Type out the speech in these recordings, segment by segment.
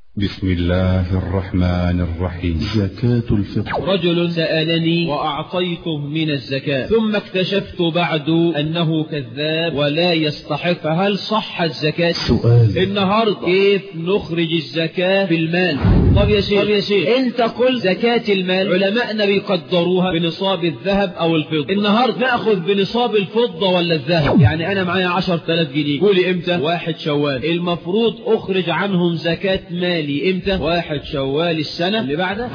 بسم الله الرحمن الرحيم. زكاة الفطر. رجل سألني وأعطيته من الزكاة، ثم اكتشفت بعد أنه كذاب ولا يستحق، فهل صح الزكاة؟ سؤال النهاردة كيف نخرج الزكاة في المال؟ طب يا شيخ انت قل زكاة المال علماءنا بيقدروها بنصاب الذهب أو الفضة. النهاردة نأخذ بنصاب الفضة ولا الذهب؟ يعني أنا معايا 10,000 جنيه، قولي إمتى؟ 1 شوال، المفروض أخرج عنهم زكاة مالي إمتى؟ 1 شوال السنة اللي بعدها.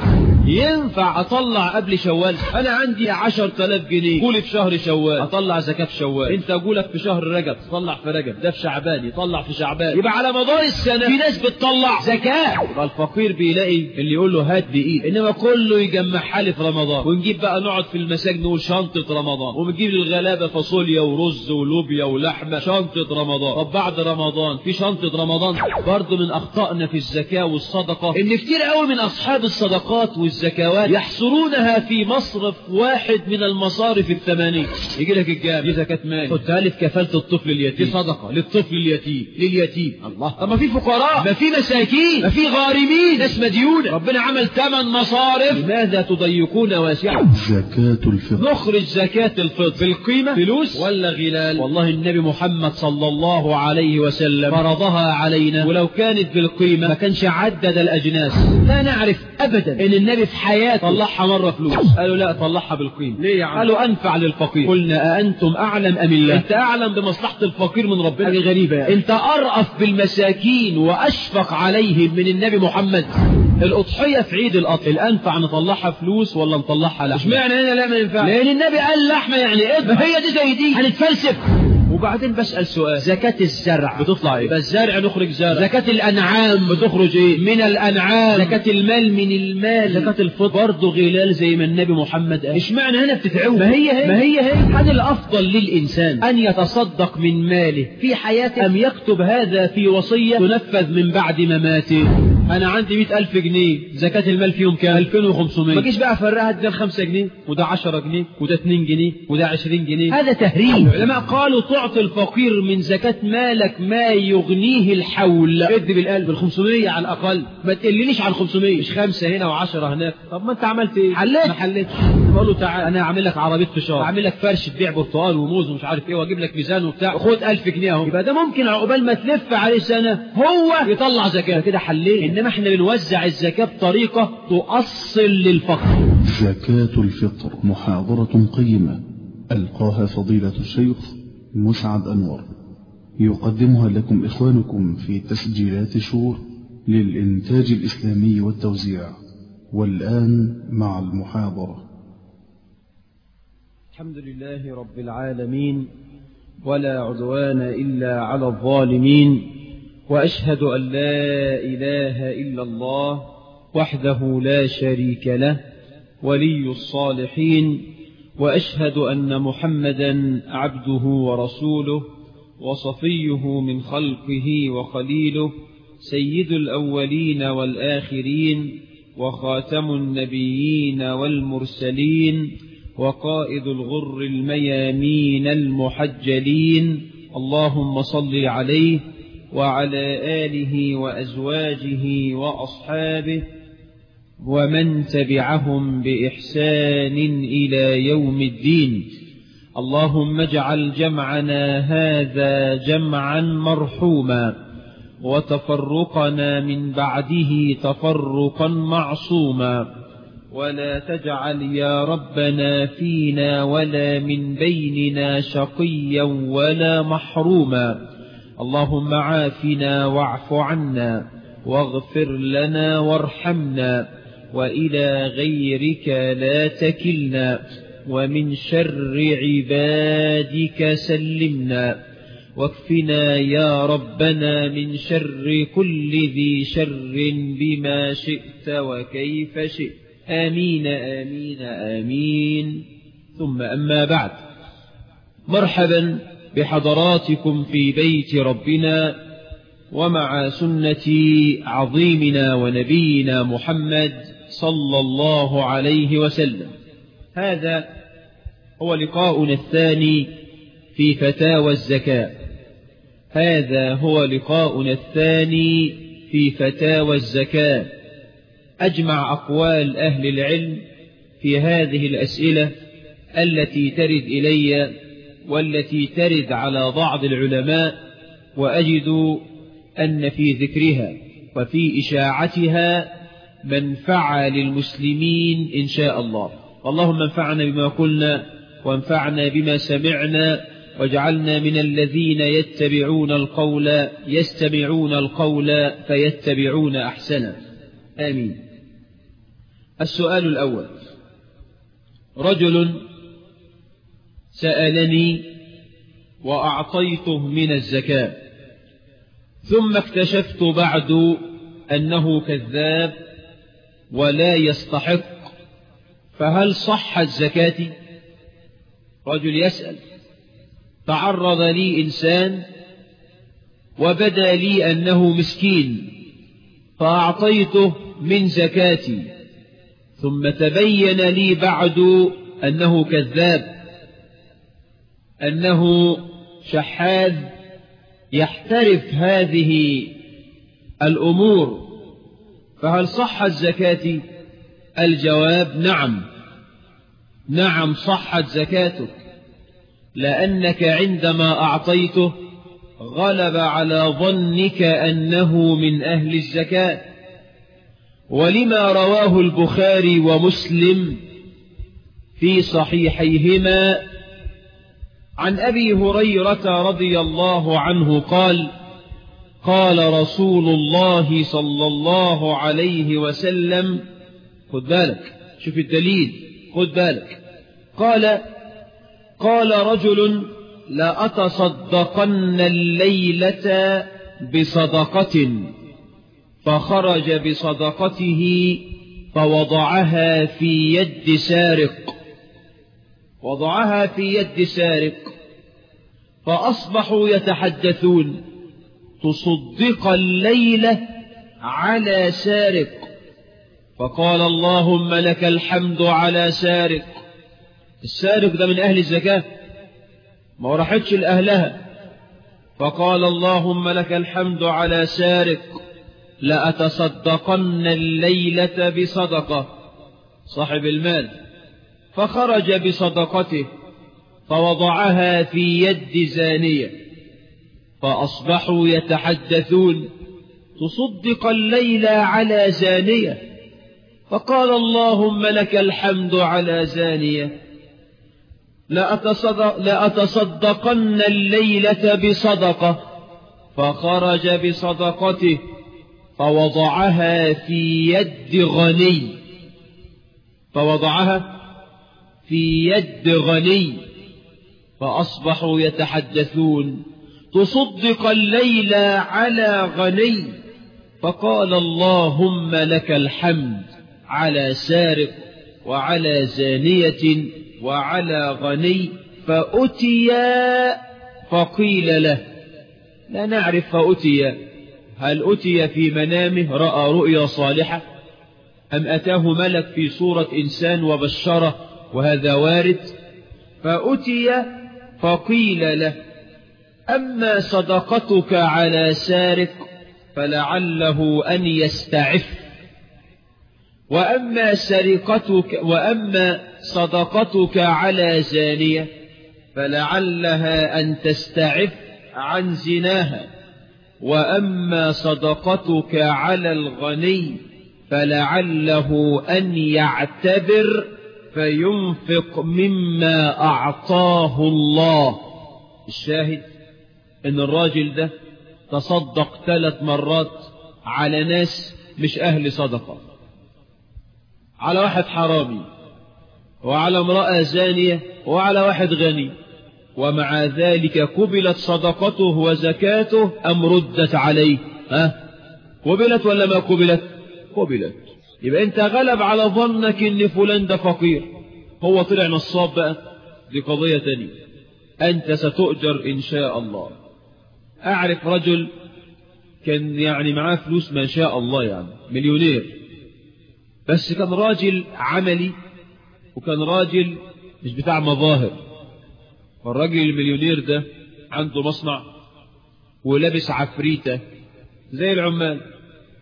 ينفع أطلع قبل شوال؟ أنا عندي 10,000 جنيه، قولي في شهر شوال أطلع زكاة في شوال، أنت أقولك في شهر رجب تطلع في رجب، ده في شعبان يطلع في شعبان، يبقى على مدار السنة في ناس بتطلع زكاة. يبقى الفقير بيلاقي اللي يقول له هات بإيد، إنما كله يجمعها لي في رمضان، ونجيب بقى نقعد في المساجد نقول شنطة رمضان، ونجيب للغلابة فاصوليا ورز ولوبيا ولحمة شنطة رمضان. طب بعد رمضان في شنطة رمضان؟ برضه من أخطائنا في الزكاة والصدقة إن كتير قوي من أصحاب الصدقات والزكوات يحصرونها في مصرف واحد من المصارف 80. يجي لك الجامع دي زكاة مال، خدها لي في كفالة الطفل اليتيم، دي صدقة للطفل اليتيم لليتيم. الله، طب ما في فقراء، ما في مساكين، ما في غارمين، ناس مديونة، ربنا عمل 8 مصارف، لماذا تضيقون واسعة؟ زكاة الفطر. نخرج زكاة الفطر بالقيمة، فلوس ولا غلال؟ والله النبي محمد صلى الله عليه وسلم فرضها علينا، ولو كانت بالقيمة ما كانش عدد الأجناس. لا نعرف أبدا إن النبي في حياته طلعها مرة فلوس. قالوا لا طلعها بالقيمة. ليه يا عم؟ قالوا أنفع للفقير. قلنا أأنتم أعلم أم الله؟ أنت أعلم بمصلحة الفقير من ربنا؟ حاجة غريبة يعني. أنت أرأف بالمساكين وأشفق عليهم من النبي محمد. الأضحية في عيد الأضحى الأنفع نطلعها فلوس ولا نطلعها لحمة؟ اشمعنى هنا لا ما ينفع؟ لأن النبي قال لحمة يعني إيه؟ ما هي دي زي دي، هنتفلسف. وبعدين بسأل سؤال، زكاة الزرع بتطلع ايه؟ بالزرع نخرج زرع. زكاة الأنعام بتخرج ايه؟ من الأنعام. زكاة المال من المال. زكاة الفطر برضه غلال زي ما النبي محمد قال. اشمعنى هنا بتتعوه؟ ما هي هل الأفضل للإنسان أن يتصدق من ماله في حياته أم يكتب هذا في وصية تنفذ من بعد مماته؟ أنا عندي 100,000 جنيه، زكاة المال فيهم كام؟ 2500. ما جيش بقى أفرقها، ده 5 جنيه وده 10 جنيه وده 2 جنيه وده 20 جنيه. هذا تهريج. العلماء قالوا تعطي الفقير من زكاة مالك ما يغنيه الحول. ادي بالقلب 500 على الأقل، ما تقلليش على 500، مش 5 هنا و10 هناك. طب ما أنت عملت إيه؟ حليت؟ ما حليتش. بقول له تعال أنا أعمل لك عربية فشار، أعمل لك فرش تبيع برتقال وموز ومش عارف إيه، وأجيب لك ميزان وبتاع، خد 1000 جنيه أهو. يبقى ده ممكن عقبال ما تلف عليه سنة هو يطلع زكاة كده، حليت. إنما إحنا بنوزع الزكاة بطريقة تؤصل للفقر. زكاة الفطر محاضرة قيمة ألقاها فضيلة الشيخ مسعد أنور، يقدمها لكم إخوانكم في تسجيلات شور للإنتاج الإسلامي والتوزيع. والآن مع المحاضرة. الحمد لله رب العالمين، ولا عدوان إلا على الظالمين، وأشهد أن لا إله إلا الله وحده لا شريك له ولي الصالحين، وأشهد أن محمدا عبده ورسوله وصفيه من خلقه وخليله، سيد الأولين والآخرين وخاتم النبيين والمرسلين وقائد الغر الميامين المحجلين. اللهم صل عليه وعلى آله وأزواجه وأصحابه ومن تبعهم بإحسان إلى يوم الدين. اللهم اجعل جمعنا هذا جمعا مرحوما، وتفرقنا من بعده تفرقا معصوما، ولا تجعل يا ربنا فينا ولا من بيننا شقيا ولا محروما. اللهم عافنا واعف عنا واغفر لنا وارحمنا، وإلى غيرك لا تكلنا، ومن شر عبادك سلمنا، واكفنا يا ربنا من شر كل ذي شر بما شئت وكيف شئت. آمين آمين آمين. ثم أما بعد، مرحبا بحضراتكم في بيت ربنا ومع سنة عظيمنا ونبينا محمد صلى الله عليه وسلم. هذا هو لقاؤنا الثاني في فتاوى الزكاة. هذا هو لقاؤنا الثاني في فتاوى الزكاة أجمع أقوال أهل العلم في هذه الأسئلة التي ترد إلي والتي ترد على بعض العلماء، وأجد أن في ذكرها وفي إشاعتها منفعة للمسلمين إن شاء الله. اللهم انفعنا بما قلنا وانفعنا بما سمعنا، واجعلنا من الذين يستمعون القول فيتبعون أحسنه، آمين. السؤال الأول: رجل سألني وأعطيته من الزكاة، ثم اكتشفت بعد أنه كذاب ولا يستحق، فهل صحت زكاتي؟ رجل يسأل: تعرض لي إنسان وبدا لي أنه مسكين فأعطيته من زكاتي، ثم تبين لي بعد أنه كذاب، أنه شحاذ يحترف هذه الأمور، فهل صحت زكاتي؟ الجواب: نعم صحت زكاتك، لأنك عندما أعطيته غلب على ظنك أنه من أهل الزكاة، ولما رواه البخاري ومسلم في صحيحيهما عن أبي هريرة رضي الله عنه قال: قال رسول الله صلى الله عليه وسلم، خد بالك، شوف الدليل، خد بالك، قال رجل: لأتصدقن الليلة بصدقة، فخرج بصدقته فوضعها في يد سارق، فأصبحوا يتحدثون: تصدق الليلة على سارق، فقال: اللهم لك الحمد على سارق. السارق ده من أهل الزكاة، ما راحتش لأهلها، فقال: اللهم لك الحمد على سارق، لأتصدقن الليلة بصدقة، صاحب المال، فخرج بصدقته فوضعها في يد زانية، فأصبحوا يتحدثون: تصدق الليلة على زانية، فقال: اللهم لك الحمد على زانية، لأتصدقن الليلة بصدقة، فخرج بصدقته فوضعها في يد غني، فأصبحوا يتحدثون: تصدق الليلة على غني، فقال: اللهم لك الحمد على سارق وعلى زانية وعلى غني. فأتي فقيل له، لا نعرف فأتي، هل أتي في منامه رأى رؤيا صالحة، أم أتاه ملك في صورة إنسان وبشره، وهذا وارد. فأتي فقيل له: أما صدقتك على سارق فلعله أن يستعف، وأما صدقتك على زانية فلعلها أن تستعف عن زناها، وأما صدقتك على الغني فلعله أن يعتبر فينفق مما أعطاه الله. الشاهد إن الراجل ده تصدق 3 مرات على ناس مش أهل صدقة، على واحد حرامي، وعلى امرأة زانية، وعلى واحد غني، ومع ذلك قبلت صدقته وزكاته أم ردت عليه؟ قبلت ولا ما قبلت؟ قبلت. يبقى أنت غلب على ظنك إن فلان ده فقير، هو طلع نصاب بقى، دي قضية تانية، أنت ستؤجر إن شاء الله. أعرف رجل كان يعني معاه فلوس ما شاء الله، يعني مليونير، بس كان راجل عملي، وكان راجل مش بتاع مظاهر. والراجل المليونير ده عنده مصنع ولابس عفريتة زي العمال،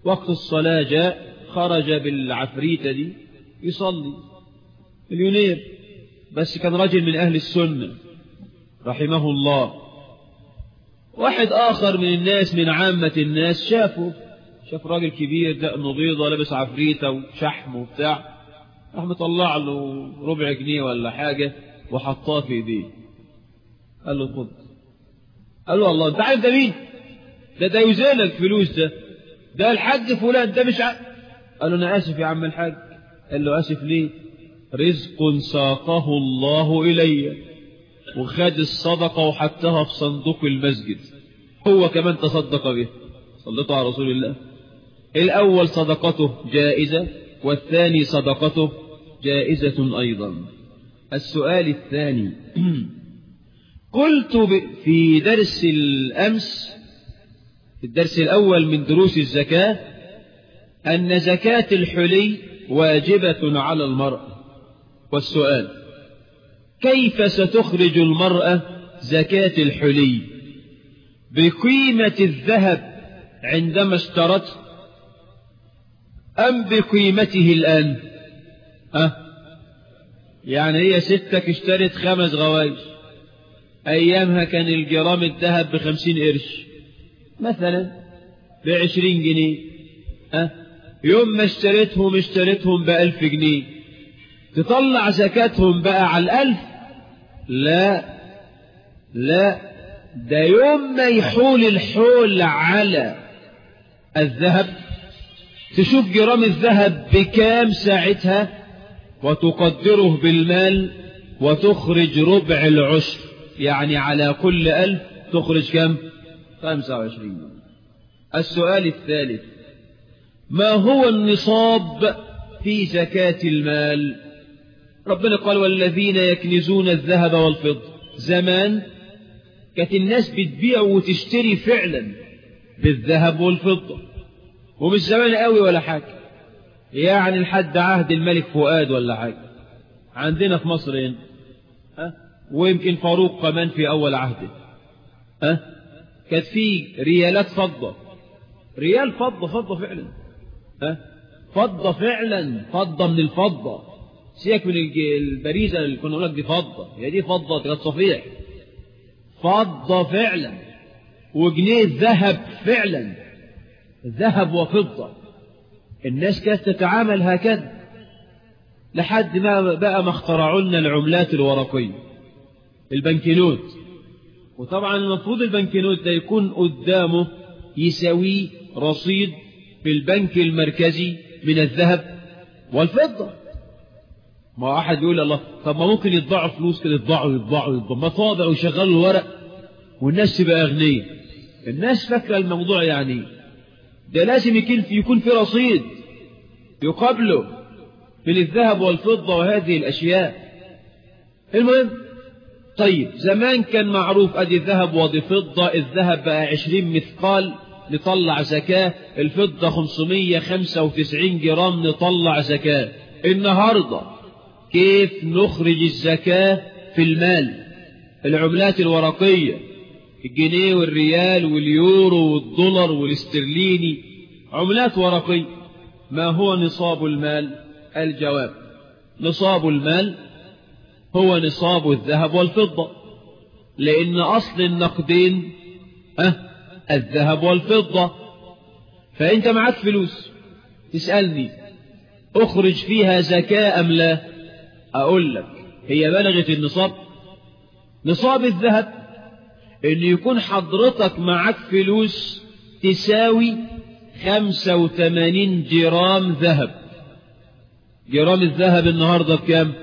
وقت الصلاة جاء، خرج بالعفريتة دي يصلي مليونير، بس كان رجل من أهل السنة رحمه الله. واحد آخر من الناس، من عامة الناس، شاف راجل كبير دقنه بيضة لابس عفريتة وشحم وبتاع، راح مطلع له ربع جنيه ولا حاجة وحطاه في ايديه. قال له خد. قال له الله، انت عارف ده مين؟ ده يوزنك فلوس، ده الحاج فلان، ده مش قال له انا اسف يا عم الحاج. قال له اسف ليه؟ رزق ساقه الله الي، وخد الصدقة وحطها في صندوق المسجد، هو كمان تصدق به. صليتوا على رسول الله. الأول صدقته جائزة، والثاني صدقته جائزة أيضا. السؤال الثاني قلت في درس الأمس، في الدرس الأول من دروس الزكاة، أن زكاة الحلي واجبة على المرأة. والسؤال كيف ستخرج المرأة زكاة الحلي؟ بقيمة الذهب عندما اشترته أم بقيمته الآن؟ يعني هي ستك اشترت 5 غوايش، أيامها كان الجرام الذهب ب50 قرش مثلا، ب20 جنيه. يوم ما اشتريتهم ب1000 جنيه، تطلع زكاتهم بقى على 1000؟ لا، ده يوم ما يحول الحول على الذهب، تشوف جرام الذهب بكام ساعتها وتقدره بالمال وتخرج ربع العشر، يعني على كل 1000 تخرج كم؟ 25. السؤال الثالث ما هو النصاب في زكاة المال؟ ربنا قال والذين يكنزون الذهب والفضة. زمان كانت الناس بتبيع وتشتري فعلا بالذهب والفضة، ومش زمان قوي ولا حاجة، يعني لحد عهد الملك فؤاد ولا حاجة عندنا في مصر هنا، ويمكن فاروق كمان في أول عهده. كانت في ريالات فضة، ريال فضة فعلا، فضة فعلا، فضة من الفضة، سيبك من البريزة اللي كنا نقول لك دي فضة، هي دي فضة، كانت صفيح، فضة فعلا، وجنيه ذهب فعلا، ذهب وفضة. الناس كانت تتعامل هكذا لحد ما بقى ما اخترعوا لنا العملات الورقية، البنكنوت. وطبعا المفروض البنكنوت ده يكون قدامه يساوي رصيد في البنك المركزي من الذهب والفضة. ما واحد يقول الله، طب ما ممكن يطبعوا فلوس كده، يطبعوا مطابع ويشغلوا الورق والناس تبقى أغنية. الناس فاكرة الموضوع يعني ده لازم يكون في رصيد يقابله من الذهب والفضة وهذه الأشياء. المهم، طيب زمان كان معروف أدي الذهب ودي فضة، الذهب بقى 20 مثقال نطلع زكاة، الفضة 595 جرام نطلع زكاة. النهاردة كيف نخرج الزكاة في المال؟ العملات الورقية، الجنيه والريال واليورو والدولار والاسترليني، عملات ورقية. ما هو نصاب المال؟ الجواب نصاب المال هو نصاب الذهب والفضة، لأن أصل النقدين الذهب والفضة. فأنت معك فلوس تسألني أخرج فيها زكاة أم لا؟ أقول لك هي بلغت النصاب. نصاب الذهب إن يكون حضرتك معك فلوس تساوي 85 جرام ذهب. جرام الذهب النهاردة بكام؟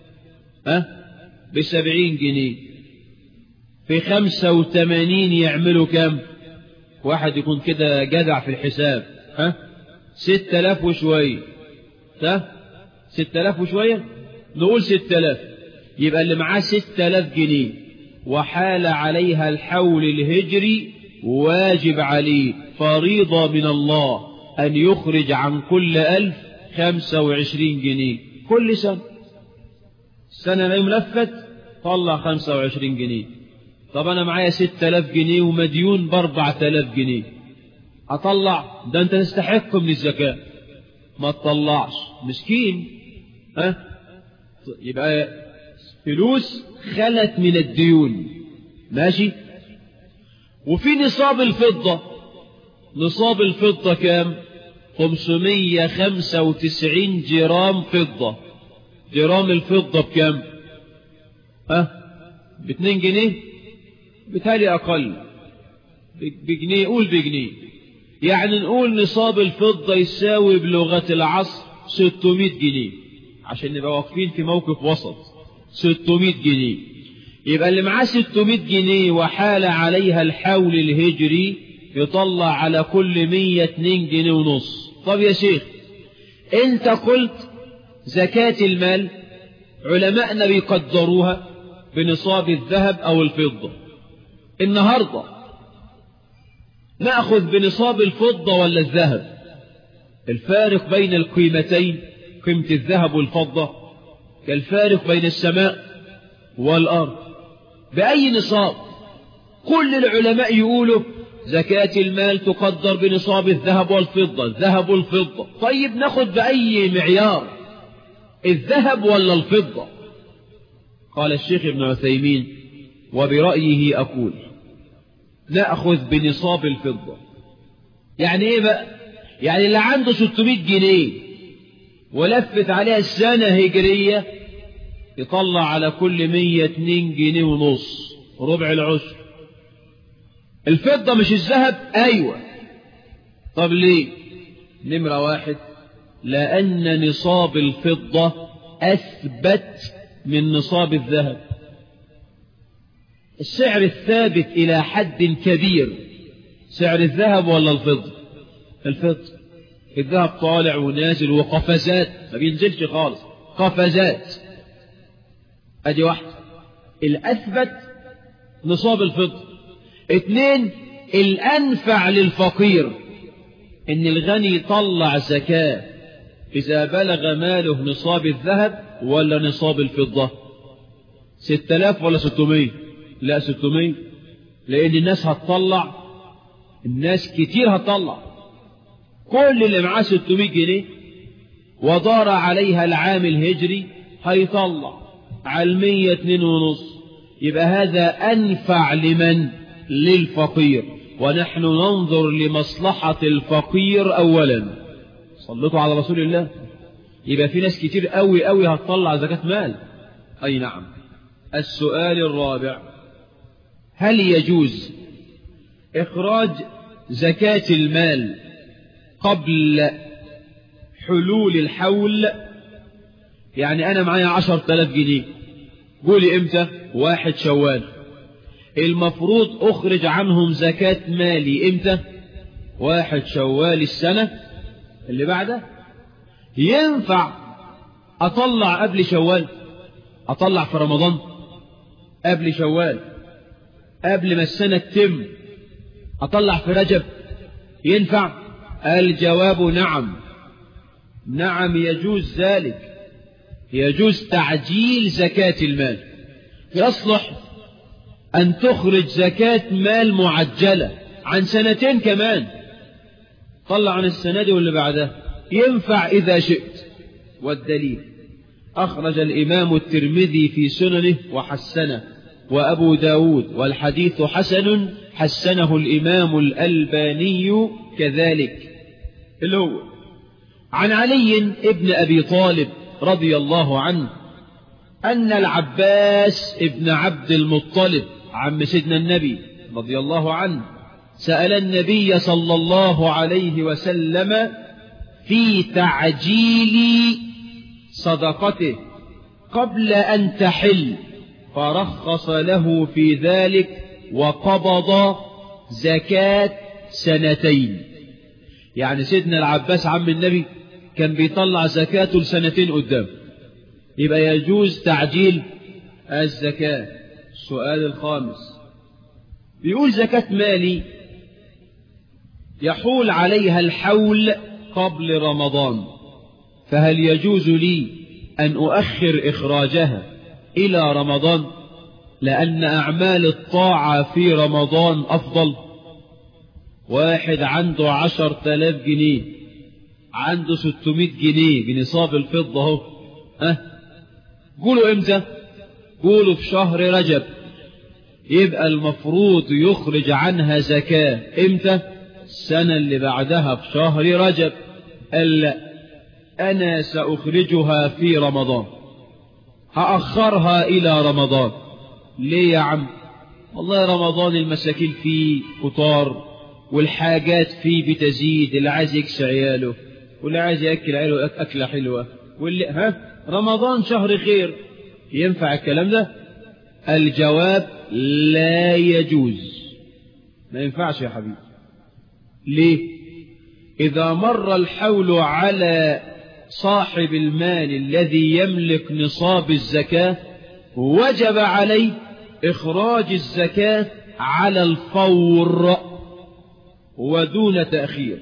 ب70 جنيه، في 85 يعملوا كام؟ واحد يكون كده جدع في الحساب، 6000 وشوية، 6000 وشوية، نقول 6000، يبقى اللي معاه 6000 جنيه وحال عليها الحول الهجري واجب عليه فريضة من الله أن يخرج عن كل 1000 25 جنيه كل سنة. السنة ما يملفت طلع 25 جنيه. طب أنا معايا 6000 جنيه ومديون ب4000 جنيه، أطلع؟ ده أنت تستحق من الزكاة. ما تطلعش مسكين. يبقى فلوس خلت من الديون. ماشي. وفي نصاب الفضة. نصاب الفضة كام؟ 595 جرام فضة. جرام الفضة بكام؟ ب2 جنيه؟ بتالي أقل، بجنيه. قول بجنيه. يعني نقول نصاب الفضة يساوي بلغة العصر 600 جنيه عشان نبقى واقفين في موقف وسط. 600 جنيه. يبقى اللي معاه 600 جنيه وحال عليها الحول الهجري يطلع على كل 102 جنيه ونص. طب يا شيخ، انت قلت زكاة المال علماءنا بيقدروها بنصاب الذهب أو الفضة. النهاردة نأخذ بنصاب الفضة ولا الذهب؟ الفارق بين القيمتين، قيمة الذهب والفضة، كالفارق بين السماء والأرض. بأي نصاب؟ كل العلماء يقولوا زكاة المال تقدر بنصاب الذهب والفضة. الذهب والفضة. طيب نأخذ بأي معيار؟ الذهب ولا الفضة؟ قال الشيخ ابن عثيمين: وبرأيه أقول نأخذ بنصاب الفضة. يعني ايه بقى؟ يعني اللي عنده 600 جنيه ولفت عليها السنة هجرية يطلع على كل 102 جنيه ونص، ربع العشر. الفضة مش الذهب؟ أيوة. طب ليه؟ نمرة واحد، لأن نصاب الفضة أثبت من نصاب الذهب. السعر الثابت إلى حد كبير سعر الذهب ولا الفضة؟ الفضة. الذهب طالع ونازل وقفزات، ما بينزلش خالص، قفزات. أدي واحدة. الأثبت نصاب الفضة. 2، الأنفع للفقير إن الغني يطلع زكاة إذا بلغ ماله نصاب الذهب ولا نصاب الفضة. 6000 ولا 600؟ لا 600، لأن الناس هتطلع، الناس كتير هتطلع. كل اللي معاه 600 جنيه ودار عليها العام الهجري هيطلع على 102 ونص. يبقى هذا أنفع لمن؟ للفقير. ونحن ننظر لمصلحة الفقير أولا. صلتوا على رسول الله. يبقى في ناس كتير قوي قوي هتطلع زكاة مال. أي نعم. السؤال الرابع: هل يجوز إخراج زكاة المال قبل حلول الحول؟ يعني أنا معايا 10,000 جنيه، قولي إمتى؟ 1 شوال. المفروض أخرج عنهم زكاة مالي إمتى؟ 1 شوال السنة اللي بعده. ينفع أطلع قبل شوال؟ أطلع في رمضان قبل شوال قبل ما السنة تتم؟ أطلع في رجب؟ ينفع؟ الجواب نعم. نعم يجوز ذلك. يجوز تعجيل زكاة المال. يصلح أن تخرج زكاة مال معجلة عن 2 كمان، طلع عن السنة دي واللي بعدها. ينفع إذا شئت. والدليل: أخرج الإمام الترمذي في سننه وحسنه، وأبو داود، والحديث حسن، حسنه الإمام الألباني كذلك. اللي هو عن علي ابن أبي طالب رضي الله عنه أن العباس ابن عبد المطلب عم سيدنا النبي رضي الله عنه سأل النبي صلى الله عليه وسلم في تعجيل صدقته قبل أن تحل، فرخص له في ذلك وقبض زكاة 2. يعني سيدنا العباس عم النبي كان بيطلع زكاته ل2 قدام، يبقى يجوز تعجيل الزكاة. السؤال الخامس بيقول: زكاة مالي يحول عليها الحول قبل رمضان، فهل يجوز لي أن أؤخر إخراجها إلى رمضان لأن أعمال الطاعة في رمضان أفضل؟ واحد عنده 10,000 جنيه، عنده 600 جنيه بنصاب الفضة اهو. قولوا امتى؟ قولوا في شهر رجب. يبقى المفروض يخرج عنها زكاة امتى؟ السنة اللي بعدها في شهر رجب. قال لا، أنا سأخرجها في رمضان، هأخرها إلى رمضان. ليه يا عم؟ والله رمضان المساكين فيه فطار، والحاجات فيه بتزيد، اللي عايز يكسى عياله، واللي عايز يأكل عياله أكلة حلوة، واللي رمضان شهر خير. ينفع الكلام ده؟ الجواب لا يجوز، ما ينفعش يا حبيبي. ليه؟ إذا مر الحول على صاحب المال الذي يملك نصاب الزكاة وجب عليه إخراج الزكاة على الفور ودون تأخير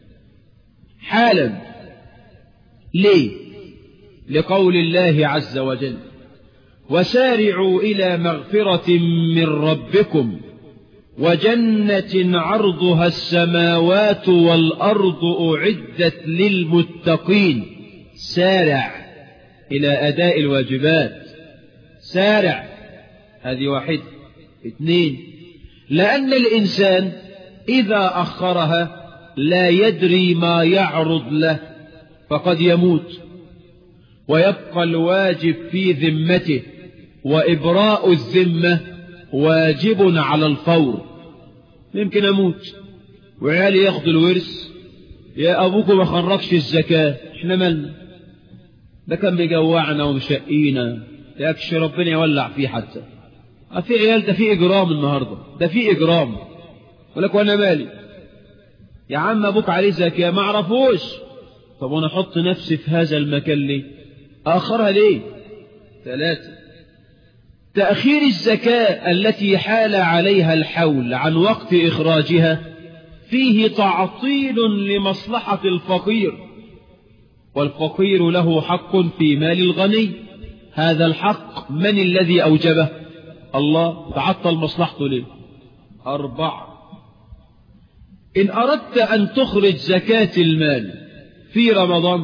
حالا. ليه؟ لقول الله عز وجل: وسارعوا إلى مغفرة من ربكم وجنة عرضها السماوات والأرض أعدت للمتقين. سارع إلى أداء الواجبات، سارع. هذه واحدة. 2، لأن الإنسان إذا أخرها لا يدري ما يعرض له، فقد يموت ويبقى الواجب في ذمته، وإبراء الذمة واجب على الفور. يمكن أموت وعيالي ياخدوا الورث، يا أبوكم ما خرجش الزكاة، إحنا مالنا؟ ده كان مجوعنا ومشقينا، يكش ربنا يولع فيه. حتى في عيال ده في إجرام النهاردة، ده في إجرام. ولك وأنا مالي يا عم؟ أبوك عليه زكاة ما عرفوش. طب وأنا أحط نفسي في هذا المكان ليه؟ آخرها ليه؟ 3، تأخير الزكاة التي حال عليها الحول عن وقت إخراجها فيه تعطيل لمصلحة الفقير، والفقير له حق في مال الغني. هذا الحق من الذي أوجبه؟ الله. تعطل مصلحته ليه؟ 4، إن أردت أن تخرج زكاة المال في رمضان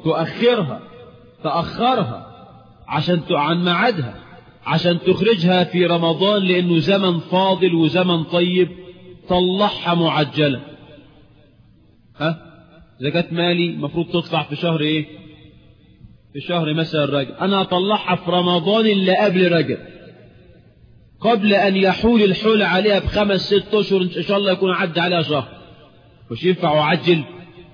تأخرها عن معادها عشان تخرجها في رمضان، لأنه زمن فاضل وزمن طيب. طلعها معجلة. زكاة مالي مفروض تطلع في شهر ايه؟ في شهر مثلا رجب. أنا أطلعها في رمضان اللي قبل رجب، قبل أن يحول الحول عليها ب5 6 أشهر إن شاء الله يكون عدى عليها شهر. مش ينفع أعجل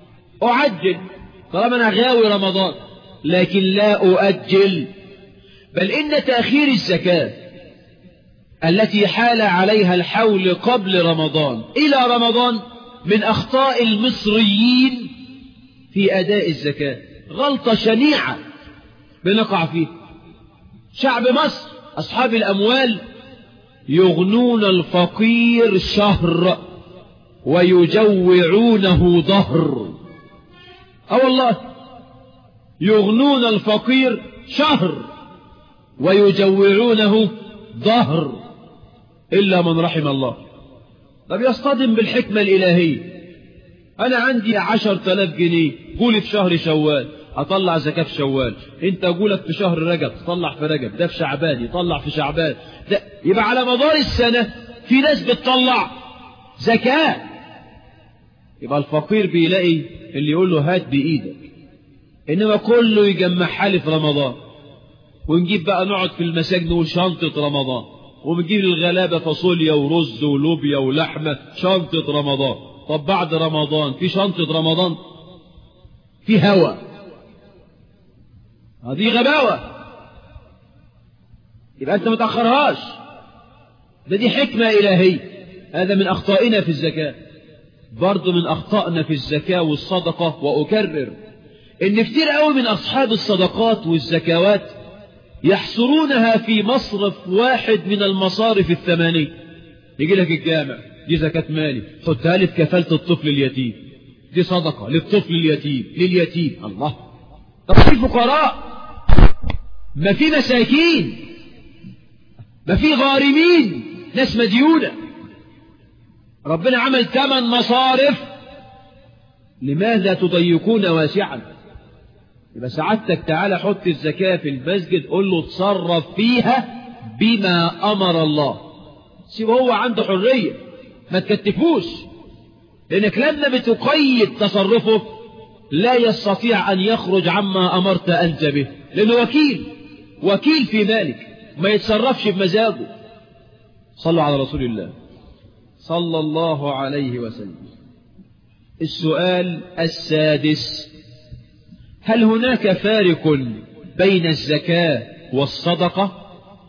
طالما أنا غاوي رمضان، لكن لا أؤجل. بل إن تأخير الزكاة التي حال عليها الحول قبل رمضان إلى رمضان من أخطاء المصريين في أداء الزكاة. غلطة شنيعة بنقع فيه. شعب مصر أصحاب الأموال يغنون الفقير شهر ويجوعونه ظهر. والله يغنون الفقير شهر ويجوعونه ظهر، إلا من رحم الله. طب يصطدم بالحكمة الإلهية. أنا عندي 10,000 جنيه، قولي في شهر شوال أطلع زكاة في شوال، أنت قولك في شهر رجب تطلع في رجب، ده في شعبان يطلع في شعبان، ده يبقى على مدار السنة في ناس بتطلع زكاة. يبقى الفقير بيلاقي اللي يقول له هات بإيدك، إنما كله يجمع حالي في رمضان. ونجيب بقى نقعد في المساجد نقول شنطة رمضان، ونجيب للغلابة فاصوليا ورز ولوبيا ولحمة، شنطة رمضان. طب بعد رمضان في شنطة رمضان؟ في هوا. هذه غباوة. يبقى أنت ما تأخرهاش، دي حكمة إلهية. هذا من أخطائنا في الزكاة. برضو من أخطائنا في الزكاة والصدقة، وأكرر إن كتير قوي من أصحاب الصدقات والزكوات يحصرونها في مصرف واحد من المصارف 8. يجي لك الجامع دي زكاة مالي، حطها لي في كفالة الطفل اليتيم، دي صدقة للطفل اليتيم لليتيم. الله. طب في فقراء، ما في مساكين، ما في غارمين، ناس مديونة. ربنا عمل 8 مصارف، لماذا تضيقون واسعا؟ يبقى سعادتك تعالى حط الزكاة في المسجد، قل له تصرف فيها بما أمر الله، سيبه هو عنده حرية، ما تكتفوش، لأنك لما بتقيد تصرفه لا يستطيع أن يخرج عما أمرت أنت به، لأنه وكيل في مالك، ما يتصرفش بمزاجه. صلوا على رسول الله صلى الله عليه وسلم. السؤال السادس: هل هناك فارق بين الزكاة والصدقة؟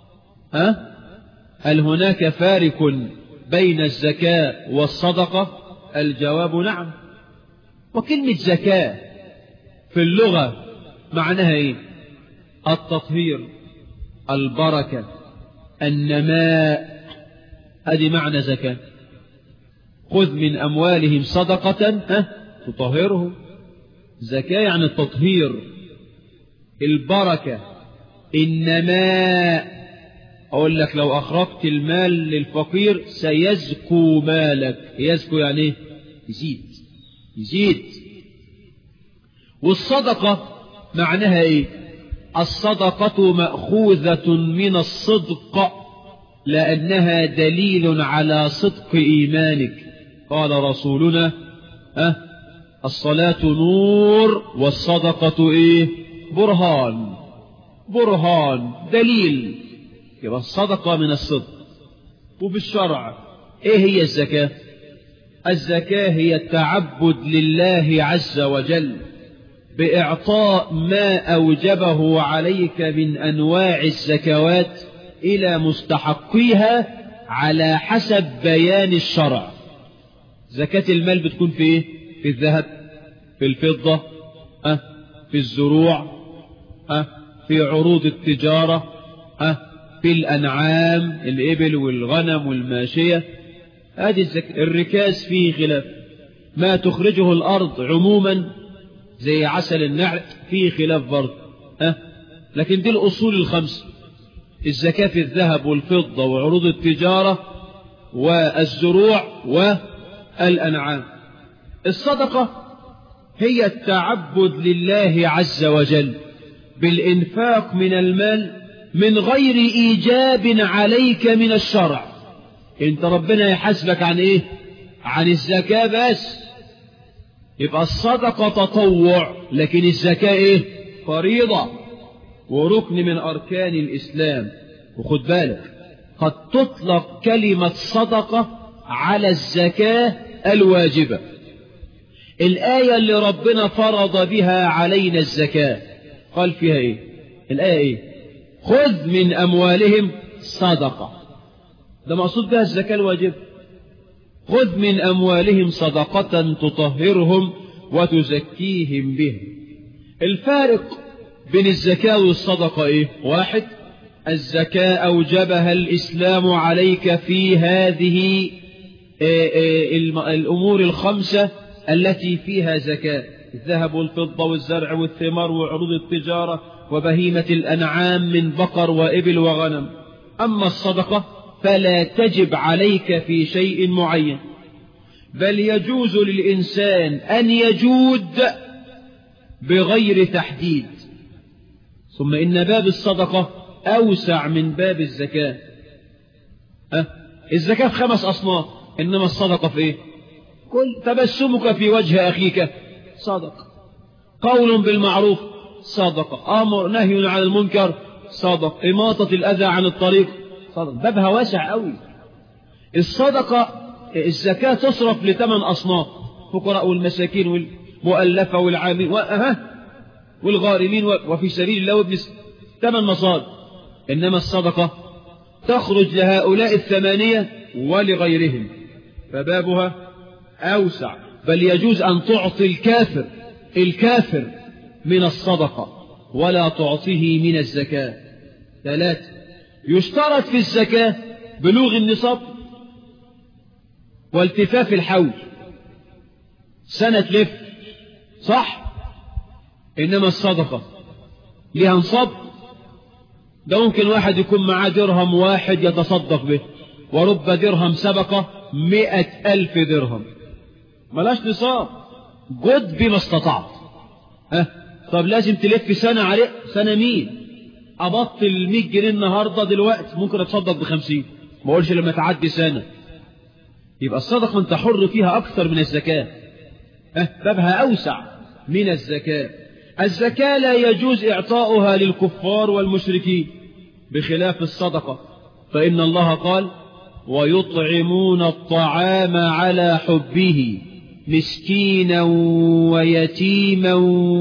هل هناك فارق بين الزكاة والصدقة؟ الجواب نعم. وكلمة زكاة في اللغة معناها ايه؟ التطهير، البركة، النماء، هذه معنى زكاة. خذ من أموالهم صدقة تطهرهم. زكاة يعني التطهير، البركة، النماء. أقول لك لو أخرجت المال للفقير سيزكو مالك. يزكو يعني ايه؟ يزيد. والصدقة معناها ايه؟ الصدقة مأخوذة من الصدق، لأنها دليل على صدق إيمانك. قال رسولنا الصلاة نور والصدقة ايه؟ برهان دليل. يبقى الصدقة من الصدق. وفي الشرع ايه هي الزكاة؟ الزكاة هي التعبد لله عز وجل بإعطاء ما أوجبه عليك من أنواع الزكوات إلى مستحقيها على حسب بيان الشرع. زكاة المال بتكون في إيه؟ في الذهب، في الفضة، في الزروع، في عروض التجارة، في الأنعام، الإبل والغنم والماشية. هذه الزكاة. الركاز فيه خلاف، ما تخرجه الأرض عموما زي عسل النعل فيه خلاف برضه، لكن دي الأصول الخمسة: الزكاة في الذهب والفضة وعروض التجارة والزروع والأنعام. الصدقة هي التعبد لله عز وجل بالإنفاق من المال من غير إيجاب عليك من الشرع. انت ربنا يحاسبك عن ايه؟ عن الزكاة بس. يبقى الصدقة تطوع، لكن الزكاة ايه؟ فريضة وركن من أركان الإسلام. وخد بالك قد تطلق كلمة صدقة على الزكاة الواجبة. الآية اللي ربنا فرض بها علينا الزكاة قال فيها ايه؟ الآية ايه؟ خذ من أموالهم صدقة. ده مقصود بها الزكاة الواجبة. خذ من أموالهم صدقة تطهرهم وتزكيهم بها. الفارق بين الزكاة والصدقة ايه؟ واحد: الزكاة أوجبها الإسلام عليك في هذه الأمور الخمسة التي فيها زكاة: الذهب والفضة والزرع والثمار وعروض التجارة وبهيمة الأنعام من بقر وإبل وغنم. أما الصدقة فلا تجب عليك في شيء معين، بل يجوز للإنسان أن يجود بغير تحديد. ثم إن باب الصدقة أوسع من باب الزكاة. الزكاة في 5 أصناف، إنما الصدقة في إيه؟ كل تبسمك في وجه أخيك صدقة، قول بالمعروف صدقة، أمر نهي عن المنكر صدقة، إماطة الأذى عن الطريق صدقة. بابها واسع قوي. الصدقة الزكاة تصرف ل8 أصناف: فقراء والمساكين والمؤلفة والعاملين والغارمين وفي سبيل الله وابن 8 مصادر. إنما الصدقة تخرج لهؤلاء 8 ولغيرهم، فبابها أوسع. بل يجوز أن تعطي الكافر من الصدقة ولا تعطيه من الزكاة. 3: يشترط في الزكاة بلوغ النصاب والتفاف الحول، سنة تلف صح. إنما الصدقة لها نصاب. ده ممكن واحد يكون معاه درهم واحد يتصدق به، ورب درهم سبقة 100,000 درهم، ملاش نصاب، جد بما استطعت. طب لازم تلف سنة عليه، سنة مين؟ أبطل 100 جنيه النهاردة دلوقتي ممكن أتصدق ب50، ما أقولش لما تعدي سنة. يبقى الصدقة أنت حر فيها أكثر من الزكاة، بابها أوسع من الزكاة. الزكاة لا يجوز إعطاؤها للكفار والمشركين بخلاف الصدقة، فإن الله قال ويطعمون الطعام على حبه مسكينا ويتيما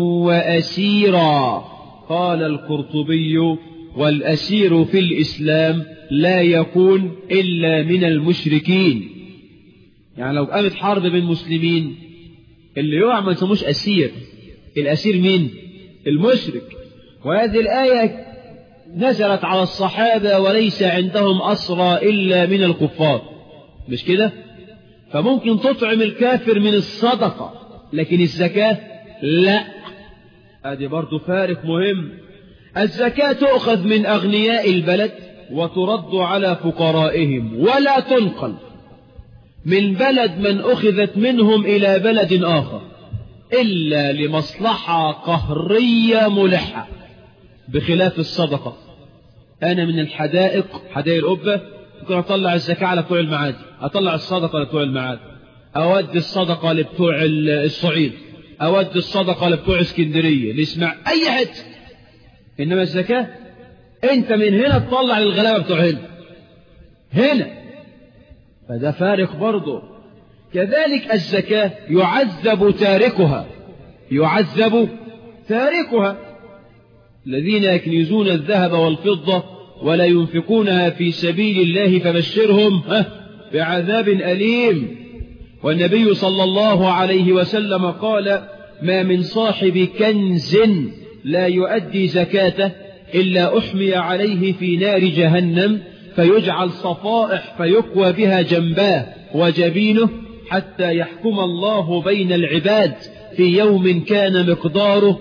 وأسيرا. قال القرطبي والأسير في الإسلام لا يكون إلا من المشركين. يعني لو قامت حرب بين مسلمين اللي يقع ما يسموش أسير، الأسير مين؟ المشرك. وهذه الآية نزلت على الصحابة وليس عندهم أسرى إلا من الكفار، مش كده؟ فممكن تطعم الكافر من الصدقة، لكن الزكاة لا. هذه برضو فارق مهم. الزكاة تؤخذ من أغنياء البلد وترد على فقرائهم، ولا تنقل من بلد من أخذت منهم إلى بلد آخر إلا لمصلحة قهرية ملحة، بخلاف الصدقة. أنا من الحدائق، حدائق القبة، ممكن أطلع الزكاة على بتوع المعادي، أطلع الصدقة لبتوع المعادي، أودي الصدقة لبتوع الصعيد، أودي الصدقة لبتوع اسكندرية، لاسمع أي حتة. إنما الزكاة أنت من هنا تطلع للغلابة بتوع هنا، فده فارق برضه. كذلك الزكاة يعذب تاركها، يعذب تاركها. الذين يكنزون الذهب والفضة ولا ينفقونها في سبيل الله فبشرهم بعذاب أليم. والنبي صلى الله عليه وسلم قال ما من صاحب كنز لا يؤدي زكاته إلا أحمي عليه في نار جهنم فيجعل صفائح فيكوى بها جنباه وجبينه حتى يحكم الله بين العباد في يوم كان مقداره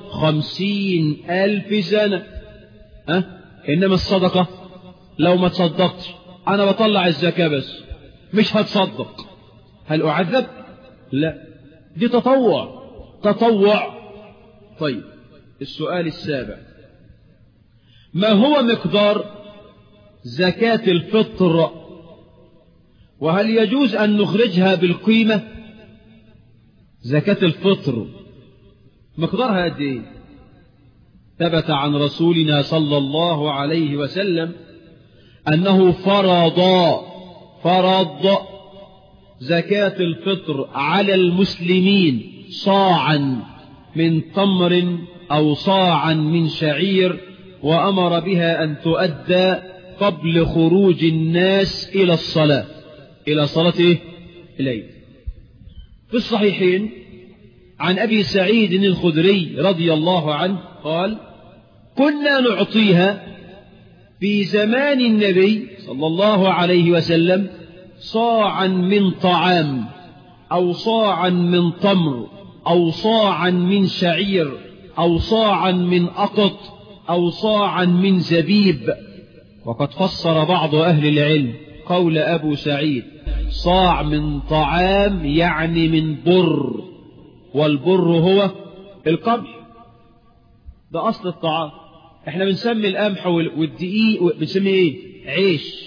50,000 سنة. إنما الصدقة لو ما تصدقتش، أنا بطلع الزكاة بس مش هتصدق، هل أعذب؟ لا، دي تطوع. طيب السؤال السابع، ما هو مقدار زكاة الفطر؟ وهل يجوز أن نخرجها بالقيمة؟ زكاة الفطر مقدارها قد ايه؟ ثبت عن رسولنا صلى الله عليه وسلم أنه فرض زكاة الفطر على المسلمين صاعا من تمر أو صاعا من شعير، وأمر بها أن تؤدى قبل خروج الناس إلى الصلاة، إلى صلاة العيد. في الصحيحين عن أبي سعيد الخدري رضي الله عنه قال كنا نعطيها في زمان النبي صلى الله عليه وسلم صاعا من طعام أو صاعا من تمر أو صاعا من شعير أو صاعا من أقط أو صاعا من زبيب. وقد فسر بعض أهل العلم قول أبو سعيد صاع من طعام يعني من بر، والبر هو القمح، ده أصل الطعام. احنا بنسمي القمح والدقيق بنسميه ايه؟ عيش.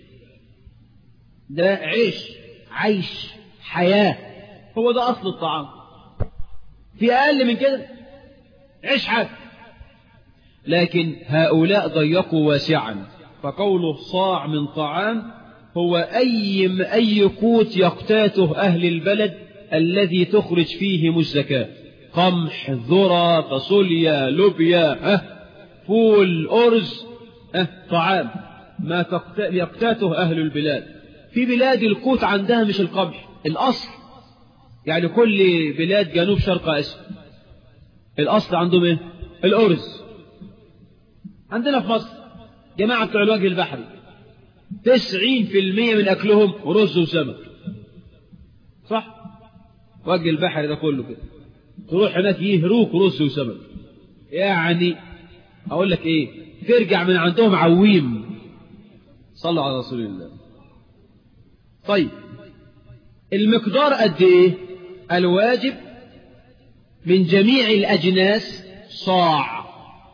ده عيش حياة، هو ده أصل الطعام. في أقل من كده عيش حاجة، لكن هؤلاء ضيقوا واسعا، فقوله صاع من طعام هو أي قوت يقتاته أهل البلد الذي تخرج فيهم الزكاة، قمح، ذرة، فاصوليا، لوبيا، فول، أرز، طعام ما يقتاته أهل البلاد. في بلاد القوت عندها مش القمح الأصل، يعني كل بلاد جنوب شرق آسيا الأصل عندهم ايه؟ الأرز. عندنا في مصر جماعة بتوع الوجه البحري 90% من أكلهم رز وسمك، صح؟ وجه البحري ده كله كده، تروح هناك يهروك رز وسمك، يعني أقول لك إيه، ترجع من عندهم عويم. صلوا على رسول الله. طيب المقدار قد ايه؟ الواجب من جميع الأجناس صاع،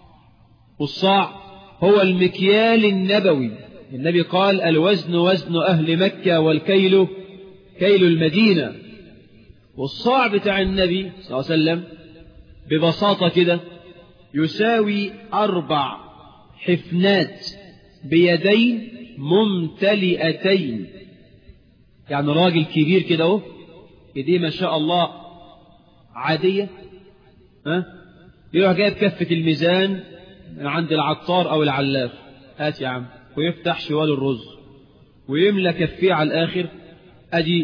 والصاع هو المكيال النبوي. النبي قال الوزن وزن أهل مكة والكيل كيل المدينة. والصاع بتاع النبي صلى الله عليه وسلم ببساطة كده يساوي 4 حفنات بيدين ممتلئتين. يعني راجل كبير كده اهو، ايديه ما شاء الله عادية، يروح جايب كفة الميزان عند العطار او العلاف، هات يا عم، ويفتح شوال الرز ويملى كفيه على الاخر. ادي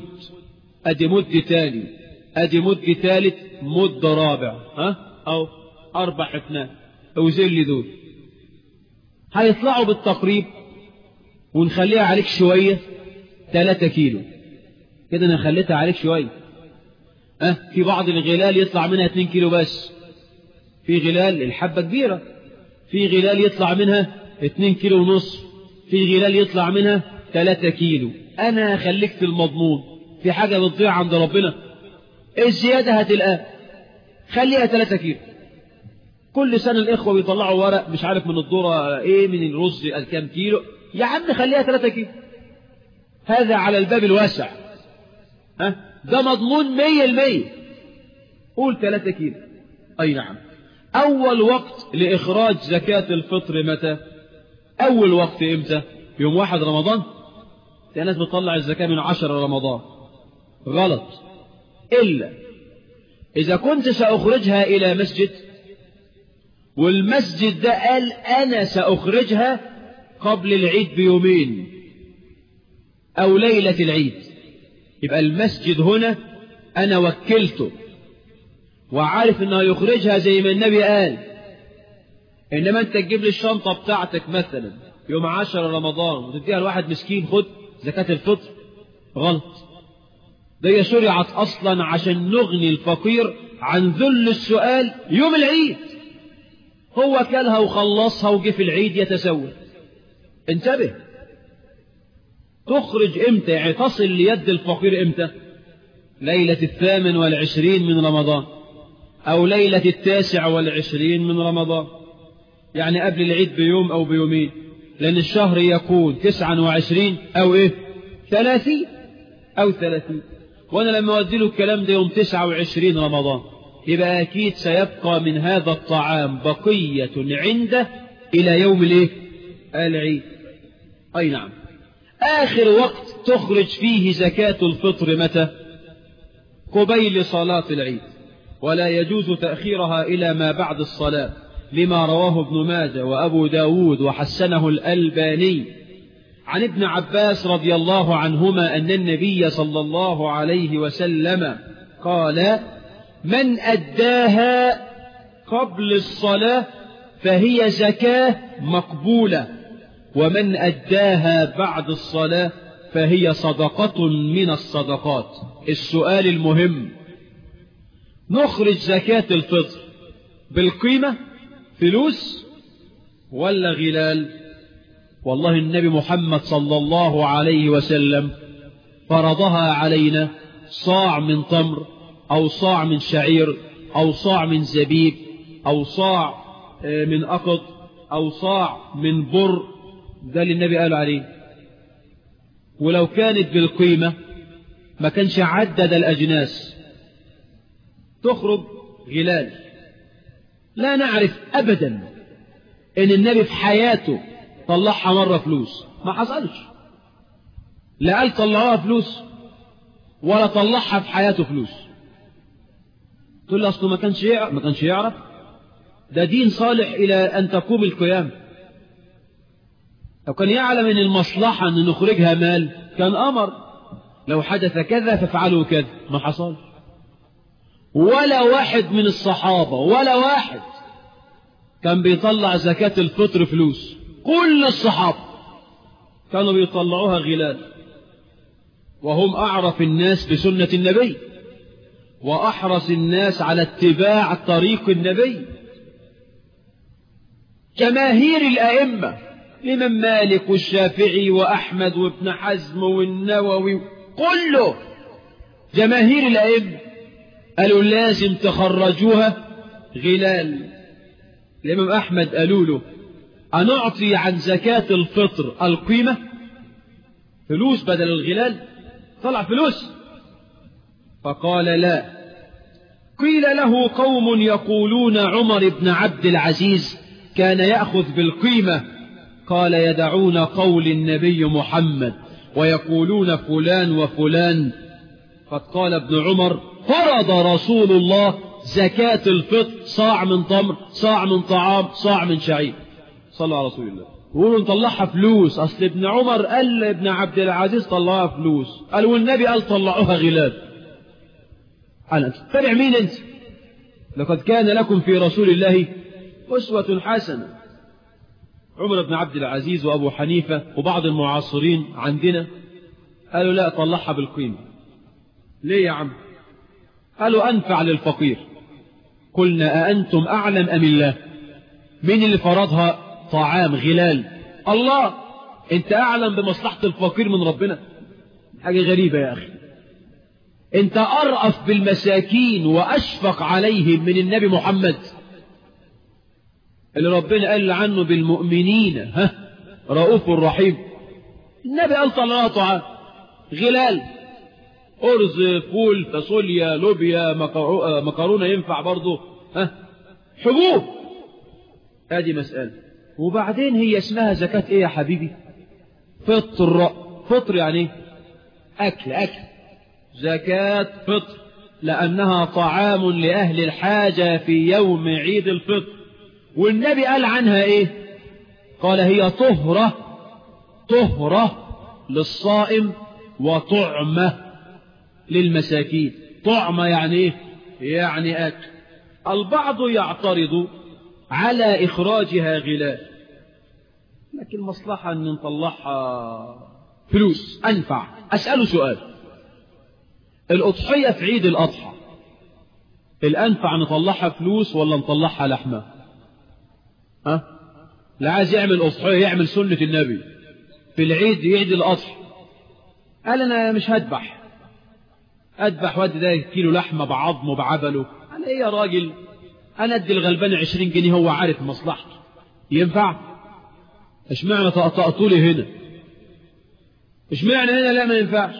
مد تاني، ادي مد تالت، مد رابع، او 4 حفنات. اوزن لي دول، هيطلعوا بالتقريب ونخليها عليك شوية 3 كيلو كده. انا خليتها عليك شوية. في بعض الغلال يطلع منها 2 كيلو بس، في غلال الحبة كبيرة، في غلال يطلع منها 2 كيلو ونصف، في غلال يطلع منها 3 كيلو. انا خليك في المضمون، في حاجة بتضيع عند ربنا، الزيادة هتلقاها، خليها 3 كيلو. كل سنة الإخوة بيطلعوا ورق مش عارف من الذرة ايه، من الرز كام كيلو، يا عم خليها 3 كيلو. هذا على الباب الواسع، ده مضمون 100%. قول 3 كيلو. أي نعم. أول وقت لإخراج زكاة الفطر متى؟ أول وقت إمتى؟ يوم 1 رمضان. في ناس بتطلع الزكاة من 10 رمضان، غلط. إلا إذا كنت سأخرجها إلى مسجد، والمسجد ده قال أنا سأخرجها قبل العيد بيومين أو ليلة العيد، يبقى المسجد هنا أنا وكلته وعارف أنه يخرجها زي ما النبي قال. إنما أنت تجيب لي الشنطة بتاعتك مثلا يوم 10 رمضان وتديها لواحد مسكين خد زكاة الفطر، غلط. دي شرعت أصلا عشان نغني الفقير عن ذل السؤال يوم العيد. هو كلها وخلصها وجه في العيد يتسول. انتبه، تخرج امتى؟ يعني تصل ليد الفقير امتى؟ ليلة 28 من رمضان أو ليلة 29 من رمضان، يعني قبل العيد بيوم أو بيومين، لأن الشهر يكون 29 أو 30 أو 30. وأنا لما أودي له الكلام ده يوم 29 رمضان، يبقى أكيد سيبقى من هذا الطعام بقية عنده إلى يوم العيد. أي نعم. آخر وقت تخرج فيه زكاة الفطر متى؟ قبيل صلاة العيد، ولا يجوز تأخيرها إلى ما بعد الصلاة، لما رواه ابن ماجه وأبو داود وحسنه الألباني عن ابن عباس رضي الله عنهما أن النبي صلى الله عليه وسلم قال: من أداها قبل الصلاة فهي زكاة مقبولة، ومن أداها بعد الصلاة فهي صدقة من الصدقات. السؤال المهم: نخرج زكاة الفطر بالقيمة فلوس ولا غلال؟ والله النبي محمد صلى الله عليه وسلم فرضها علينا صاع من تمر أو صاع من شعير أو صاع من زبيب أو صاع من أقط أو صاع من بر، ده اللي النبي قال عليه. ولو كانت بالقيمة ما كانش عدد الأجناس، تخرج غلال. لا نعرف أبدا إن النبي في حياته طلعها مرة فلوس، ما حصلش. لا قال طلعوها فلوس ولا طلعها في حياته فلوس. تقول له أصله ما كانش يعرف. ده دين صالح إلى أن تقوم القيامة. لو كان يعلم ان المصلحة ان نخرجها مال كان امر، لو حدث كذا فافعلوا كذا، ما حصل. ولا واحد من الصحابة ولا واحد كان بيطلع زكاة الفطر فلوس، كل الصحابة كانوا بيطلعوها غلال، وهم اعرف الناس بسنة النبي واحرص الناس على اتباع طريق النبي. جماهير الائمة، الإمام مالك والشافعي وأحمد وابن حزم والنووي، جماهير الأئمة قالوا لازم تخرجوها غلال. الإمام أحمد قالوا له أنعطي عن زكاة الفطر القيمة، فلوس بدل الغلال، طلع فلوس. فقال لا. قيل له قوم يقولون عمر بن عبد العزيز كان يأخذ بالقيمة، قال يدعون قول النبي محمد ويقولون فلان وفلان. قد قال ابن عمر فرض رسول الله زكاة الفطر صاع من تمر، صاع من طعام، صاع من شعير. صلوا على رسول الله. يقولوا نطلعها فلوس، أصل ابن عمر قال لابن عبد العزيز طلعها فلوس، قال والنبي قال طلعوها غلال. أنا تتبع مين أنت؟ لقد كان لكم في رسول الله أسوة حسنة. عمر بن عبد العزيز وأبو حنيفة وبعض المعاصرين عندنا قالوا لا طلعها بالقيمة. ليه يا عم؟ قالوا أنفع للفقير. قلنا أأنتم أعلم أم الله؟ مين اللي فرضها طعام غلال؟ الله. أنت أعلم بمصلحة الفقير من ربنا؟ حاجة غريبة يا أخي. أنت أرأف بالمساكين وأشفق عليهم من النبي محمد اللي ربنا قال عنه بالمؤمنين رؤوف رحيم. النبي قال طلعها طعام غلال، أرز، فول، فاصوليا، لوبيا، مكرونة ينفع برضه، حبوب. هذه مسألة. وبعدين هي اسمها زكاة ايه يا حبيبي؟ فطر. فطر يعني أكل. زكاة فطر لأنها طعام لأهل الحاجة في يوم عيد الفطر. والنبي قال عنها ايه؟ قال هي طهرة للصائم وطعمة للمساكين. طعمة يعني ايه؟ يعني أكل. البعض يعترض على إخراجها غلال، لكن المصلحة أن نطلعها فلوس أنفع. أسأله سؤال، الأضحية في عيد الأضحى الأنفع نطلعها فلوس ولا نطلعها لحمة؟ لا عايز يعمل أضحية يعمل سنة النبي في العيد، يعيد الأضحى، قال أنا مش أذبح وادي ده كيلو لحمة بعظمه بعبله. أنا إيه يا راجل؟ أنا أدي الغلبان 20 جنيه هو عارف مصلحته. ينفع؟ اشمعنى تقطولي هنا؟ اشمعنى هنا لا ما ينفعش؟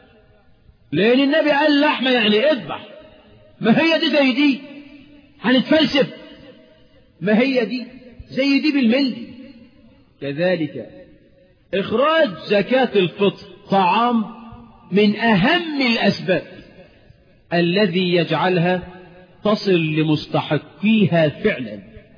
لأن النبي قال لحمة يعني اذبح. ما هي دي زي دي؟ هنتفلسف؟ ما هي دي زي دي بالملي. كذلك إخراج زكاة الفطر طعام من أهم الأسباب الذي يجعلها تصل لمستحقيها فعلا.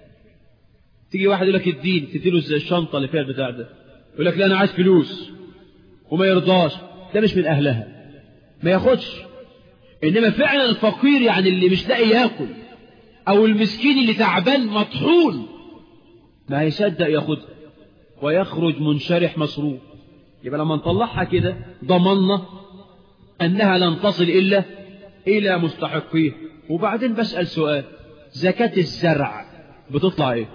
تيجي واحد يقول لك الدين، تديله الشنطة اللي فيها البتاع ده، يقول لك لا أنا عايز فلوس وما يرضاش، ده مش من أهلها ما ياخدش. إنما فعلا الفقير يعني اللي مش لاقي ياكل، أو المسكين اللي تعبان مطحون، ما هيصدق ياخدها ويخرج منشرح مسرور. يبقى لما نطلعها كده ضمننا أنها لن تصل إلا إلى مستحقيه. وبعدين بسأل سؤال، زكاة الزرع بتطلع إيه؟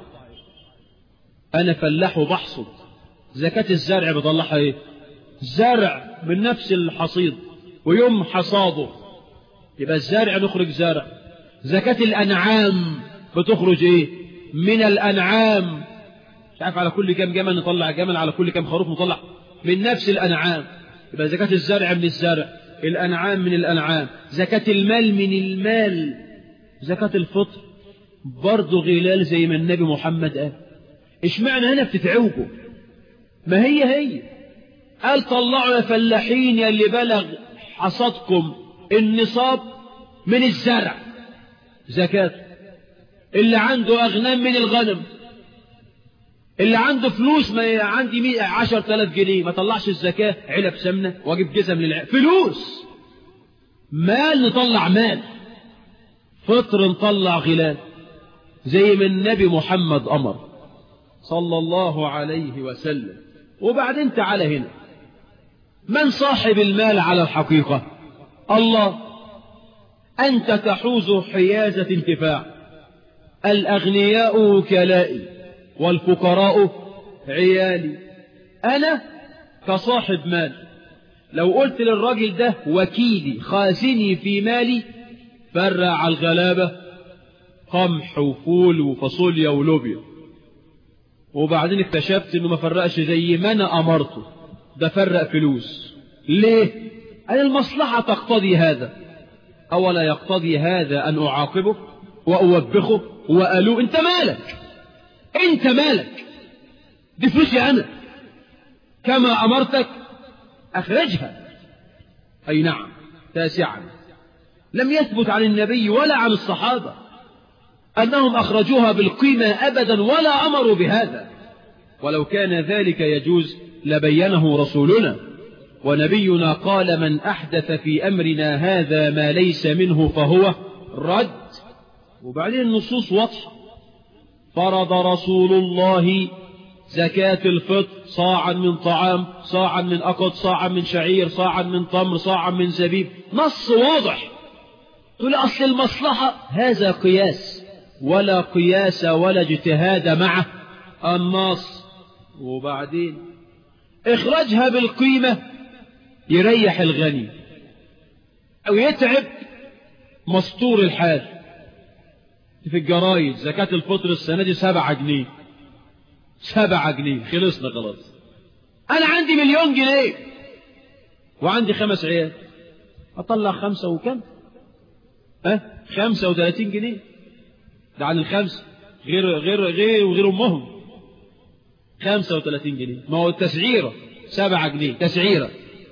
أنا فلاح وبحصد، زكاة الزرع بطلعها إيه؟ زرع من نفس الحصيد ويوم حصاده يبقى الزرع نخرج زرع. زكاة الأنعام بتخرج إيه؟ من الأنعام. مش عارف على كل كام جمل نطلع جمل، على كل كام خروف نطلع، من نفس الأنعام. يبقى زكاة الزرع من الزرع، الأنعام من الأنعام. زكاة المال من المال. زكاة الفطر برضه غلال زي ما النبي محمد قال. اشمعنى هنا بتتعوجوا؟ ما هي قال طلعوا يا فلاحين يا اللي بلغ حصادكم النصاب من الزرع زكاة. اللي عنده أغنام من الغنم، اللي عنده فلوس، ما عندي 10,000 جنيه ما طلعش الزكاة. علب سمنة واجيب جزم للعلب، فلوس مال نطلع مال. فطر نطلع غلال زي ما النبي محمد أمر صلى الله عليه وسلم. وبعدين تعالى هنا، من صاحب المال على الحقيقة؟ الله. أنت تحوز حيازة انتفاع. الأغنياء وكلائي والفقراء عيالي. أنا كصاحب مال لو قلت للراجل ده وكيلي خازني في مالي، فرق على الغلابة قمح وفول وفاصوليا ولوبيا، وبعدين اكتشفت انه ما فرقش زي ما انا امرته، ده فرق فلوس. ليه؟ أن المصلحة تقتضي هذا. أولا يقتضي هذا أن أعاقبه وأوبخه وألوه. أنت مالك؟ أنت مالك؟ دي فلوسي أنا، كما أمرتك أخرجها. أي نعم. تاسعا، لم يثبت عن النبي ولا عن الصحابة أنهم أخرجوها بالقيمة أبدا ولا أمروا بهذا، ولو كان ذلك يجوز لبينه رسولنا، ونبينا قال: من أحدث في أمرنا هذا ما ليس منه فهو رد. وبعدين النصوص واضحة. فرض رسول الله زكاة الفطر صاعا من طعام، صاعا من أقط، صاعا من شعير، صاعا من تمر، صاعا من زبيب. نص واضح. تقول أصل المصلحة، هذا قياس، ولا قياس ولا اجتهاد مع النص. وبعدين اخرجها بالقيمة يريح الغني أو يتعب مستور الحال. في الجرايد زكاة الفطر السنة دي 7 جنيه، 7 جنيه، خلصنا خلاص. أنا عندي 1,000,000 جنيه وعندي 5 عيال، أطلع 5 وكم؟ 35 جنيه. ده عن الخمسة، غير أمهم 35 جنيه. ما هو التسعيرة 7 جنيه تسعيرة.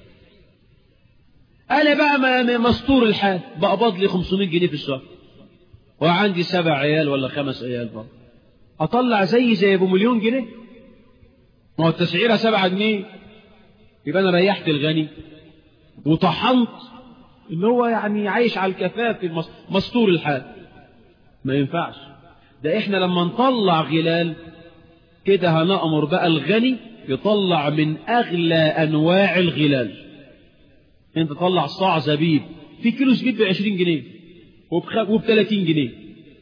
أنا بقى مستور الحال، بقبض لي 500 جنيه في الشهر، وعندي 7 عيال ولا 5 عيال بقى. أطلع زي أبو 1,000,000 جنيه؟ ما هو التسعيرة 7 جنيه. يبقى أنا ريحت الغني وطحنت إن هو يعني عايش على الكفاف في مستور الحال. ما ينفعش. ده إحنا لما نطلع غلال كده هنأمر بقى الغني يطلع من أغلى أنواع الغلال. أنت تطلع صاع زبيب، في كيلو زبيب ب20 جنيه وب30 جنيه.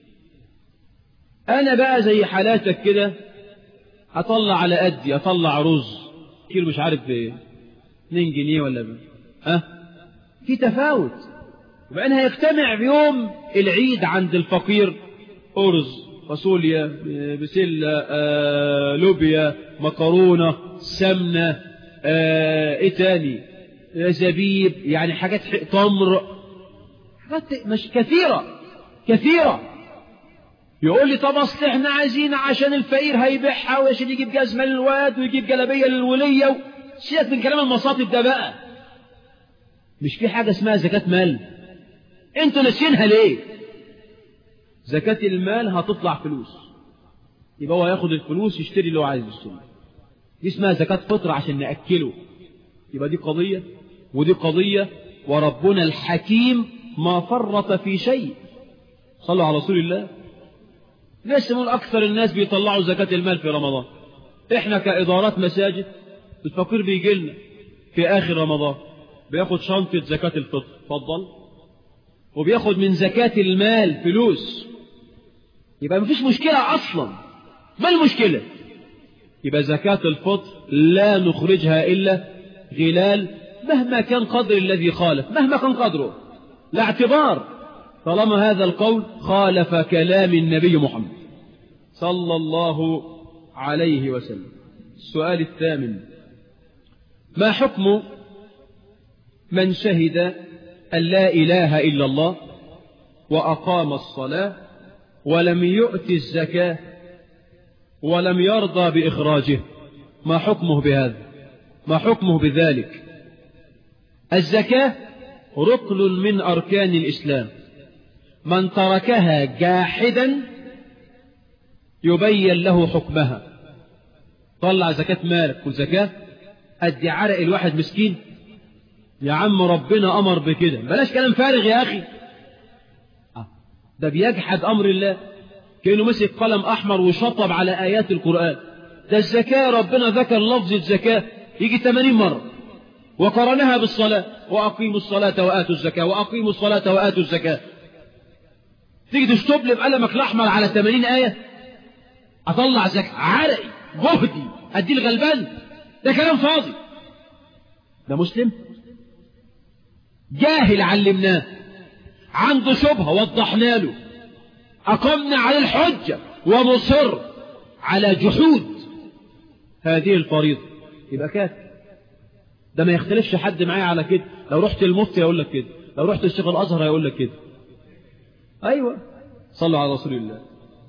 أنا بقى زي حالاتك كده أطلع على قدي، أطلع رز كيلو مش عارف ب2 جنيه ولا في تفاوت. وبعدين هيجتمع بيوم العيد عند الفقير أرز، فاصوليا، بسلة، لوبيا، مكرونة، سمنة، ايه تاني، زبيب، يعني حاجات تمر، حاجات مش كثيرة. يقول لي طب اصل احنا عايزين عشان الفقير هيبيعها، وعشان يجيب جزمة للواد ويجيب جلابية للولية. سيبك من كلام المصاطب ده بقى. مش في حاجة اسمها زكاة مال؟ انتوا ناسينها ليه؟ زكاة المال هتطلع فلوس، يبقى هو ياخد الفلوس يشتري اللي هو عايز يشتري. دي اسمها زكاة فطر عشان نأكله. يبقى دي قضية ودي قضية، وربنا الحكيم ما فرط في شيء. صلوا على رسول الله. لسه من أكثر الناس بيطلعوا زكاة المال في رمضان. إحنا كإدارات مساجد الفقير بيجي لنا في آخر رمضان بياخد شنطة زكاة الفطر، اتفضل، وبياخد من زكاة المال فلوس. يبقى مفيش مشكلة أصلا. ما المشكلة؟ يبقى زكاة الفطر لا نخرجها إلا غلال، مهما كان قدر الذي خالف، مهما كان قدره، لا اعتبار، طالما هذا القول خالف كلام النبي محمد صلى الله عليه وسلم. السؤال الثامن: ما حكم من شهد أن لا إله إلا الله وأقام الصلاة ولم يؤت الزكاة ولم يرضى بإخراجه؟ ما حكمه بهذا؟ ما حكمه بذلك؟ الزكاة ركن من أركان الإسلام، من تركها جاحدا يبين له حكمها. طلع زكاة مالك والزكاة أدي عرق الواحد مسكين؟ يا عم ربنا أمر بكده، بلاش كلام فارغ يا أخي. ده بيجحد أمر الله، كأنه مسك قلم أحمر وشطب على آيات القرآن. ده الزكاة ربنا ذكر لفظ الزكاة يجي 80 مرة، وقرنها بالصلاة: وأقيموا الصلاة وآتوا الزكاة، وأقيموا الصلاة وآتوا الزكاة. تيجي تشطب لي بقلمك الأحمر على 80 آية؟ أطلع زكاة عرقي جهدي أدي الغلبان؟ ده كلام فاضي. ده مسلم؟ جاهل علمناه، عنده شبهة وضحنا له، أقمنا على الحجة ومصر على جحود هذه الفريضة، يبقى كافر. ده ما يختلفش حد معايا على كده. لو رحت المفتي يقول لك كده، لو رحت الشيخ الأزهر يقول لك كده. أيوة، صلوا على رسول الله.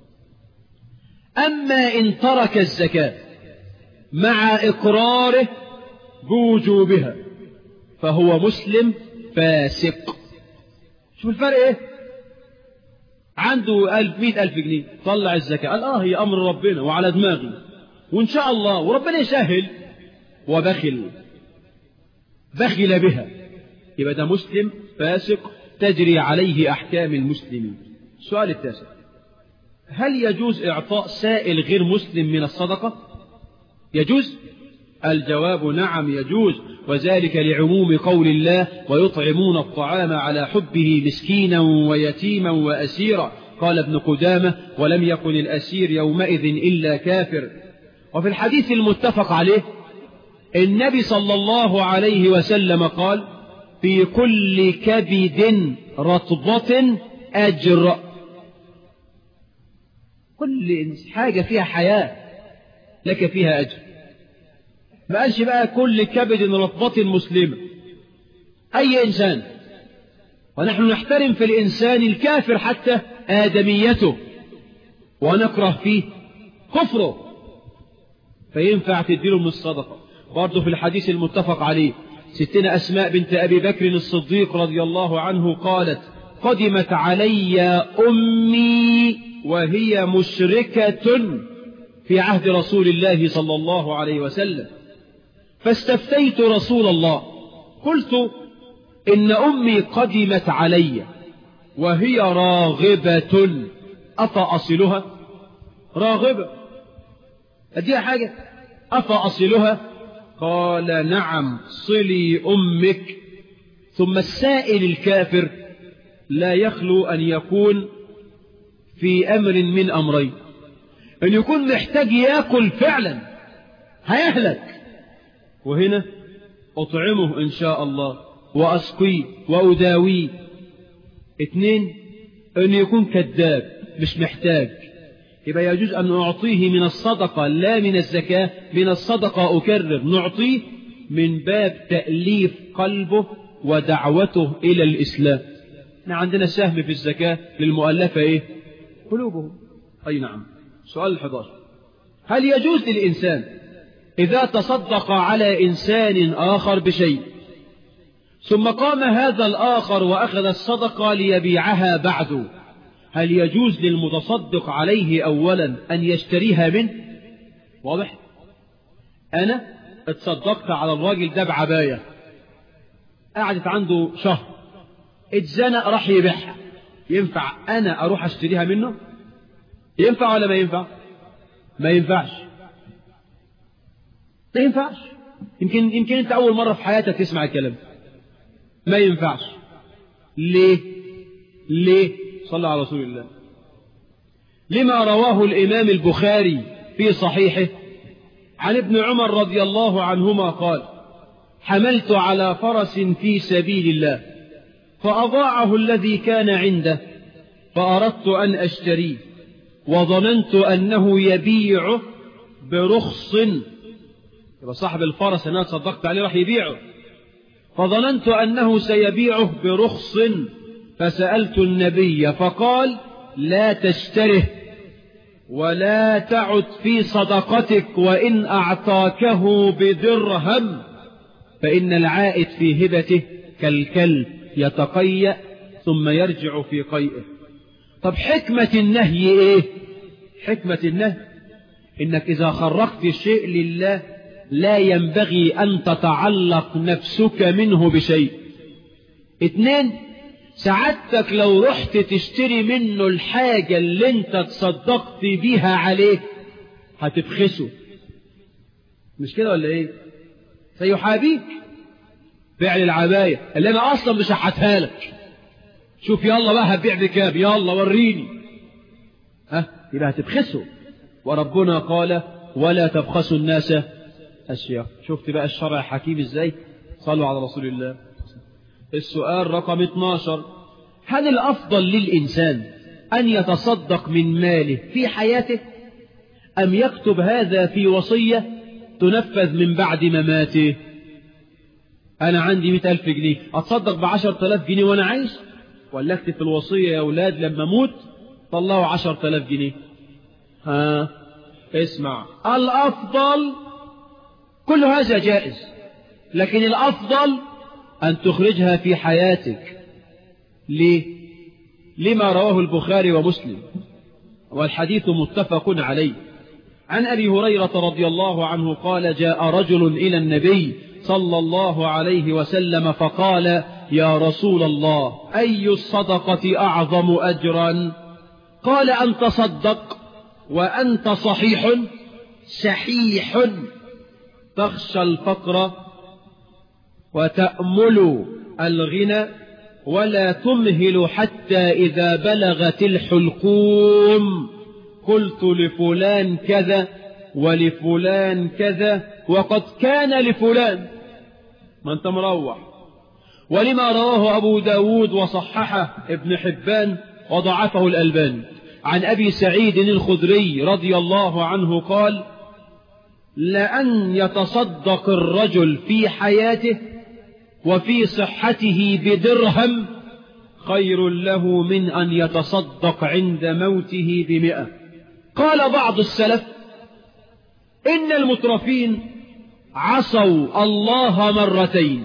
أما إن ترك الزكاة مع إقراره بوجوبها فهو مسلم فاسق. شوف الفرق إيه؟ عنده 100,000 جنيه، طلع الزكاة، قال هي أمر ربنا وعلى دماغي وإن شاء الله وربنا يسهل، وبخل بها، يبقى ده مسلم فاسق تجري عليه أحكام المسلمين. السؤال التاسع: هل يجوز إعطاء سائل غير مسلم من الصدقة؟ يجوز؟ الجواب نعم يجوز، وذلك لعموم قول الله: ويطعمون الطعام على حبه مسكينا ويتيما وأسيرا. قال ابن قدامة: ولم يكن الأسير يومئذ إلا كافر. وفي الحديث المتفق عليه النبي صلى الله عليه وسلم قال: في كل كبد رطبة أجر. كل حاجة فيها حياة لك فيها أجر. ما قالش بقى كل كبد رطبة مسلمة، أي إنسان. ونحن نحترم في الإنسان الكافر حتى آدميته، ونكره فيه كفره، فينفع تديله من الصدقة. برضه في الحديث المتفق عليه ستنا أسماء بنت أبي بكر الصديق رضي الله عنه قالت: قدمت علي أمي وهي مشركة في عهد رسول الله صلى الله عليه وسلم، فاستفتيت رسول الله، قلت: إن أمي قدمت علي وهي راغبة، أفأصلها؟ راغبة أديها حاجة، أفأصلها؟ قال: نعم، صلي أمك. ثم السائل الكافر لا يخلو أن يكون في أمر من أمرين: أن يكون محتاج يأكل فعلا هيهلك، وهنا أطعمه إن شاء الله وأسقيه وأداويه. 2، أن يكون كذاب مش محتاج، يبقى يجوز أن أعطيه من الصدقة لا من الزكاة. من الصدقة أكرر نعطيه من باب تأليف قلبه ودعوته إلى الإسلام. عندنا سهم في الزكاة للمؤلفة قلوبهم. أي نعم. سؤال 11: هل يجوز للإنسان إذا تصدق على إنسان آخر بشيء ثم قام هذا الآخر وأخذ الصدقة ليبيعها بعده، هل يجوز للمتصدق عليه أولا أن يشتريها منه؟ واضح؟ أنا اتصدقت على الراجل ده بعباية، قعدت عنده شهر، اتزنق راح يبيعها، ينفع أنا أروح أشتريها منه؟ ينفع ولا ما ينفع؟ ما ينفعش. ما ينفعش. يمكن أنت أول مرة في حياتك تسمع الكلام. ما ينفعش. ليه؟ صلى على رسول الله. لما رواه الإمام البخاري في صحيحه عن ابن عمر رضي الله عنهما قال: حملت على فرس في سبيل الله فأضاعه الذي كان عنده، فأردت أن أشتريه وظننت أنه يبيعه برخص. يبقى صاحب الفرس أنا صدقت عليه راح يبيعه، فظننت أنه سيبيعه برخص، فسألت النبي فقال: لا تشتره ولا تعد في صدقتك، وإن أعطاكه بدرهم فإن العائد في هبته كالكلب يتقيأ ثم يرجع في قيئه. طب حكمة النهي إيه؟ حكمة النهي إنك إذا خرجت الشيء لله لا ينبغي أن تتعلق نفسك منه بشيء. 2، سعادتك لو رحت تشتري منه الحاجة اللي انت تصدقت بيها عليه هتبخسه، مش كده ولا ايه؟ سيحابيك. فعل العباية اللي انا اصلا مش هحتها لك، شوف يلا بقى هتبيع بكام، يلا وريني، يبقى هتبخسه. وربنا قال: ولا تبخسوا الناس أشياء. شفت بقى الشرع حكيم ازاي؟ صلوا على رسول الله. السؤال رقم 12: هل الأفضل للإنسان أن يتصدق من ماله في حياته أم يكتب هذا في وصية تنفذ من بعد مماته؟ أنا عندي 100,000 جنيه، أتصدق ب10,000 جنيه وأنا عايش، ولا أكتب في الوصية يا أولاد لما أموت طلعوا 10,000 جنيه؟ اسمع، الأفضل كل هذا جائز، لكن الأفضل أن تخرجها في حياتك. ليه؟ لما رواه البخاري ومسلم والحديث متفق عليه. عن أبي هريرة رضي الله عنه قال: جاء رجل إلى النبي صلى الله عليه وسلم فقال: يا رسول الله، أي الصدقة أعظم أجرا؟ قال: أن تصدق وأنت شحيح تخشى الفقر وتأمل الغنى ولا تمهل حتى إذا بلغت الحلقوم قلت لفلان كذا ولفلان كذا وقد كان لفلان. ما أنت مروح. ولما رواه أبو داود وصححه ابن حبان وضعفه الألباني عن أبي سعيد الخدري رضي الله عنه قال: لأن يتصدق الرجل في حياته وفي صحته بدرهم خير له من أن يتصدق عند موته ب100. قال بعض السلف: إن المترفين عصوا الله مرتين.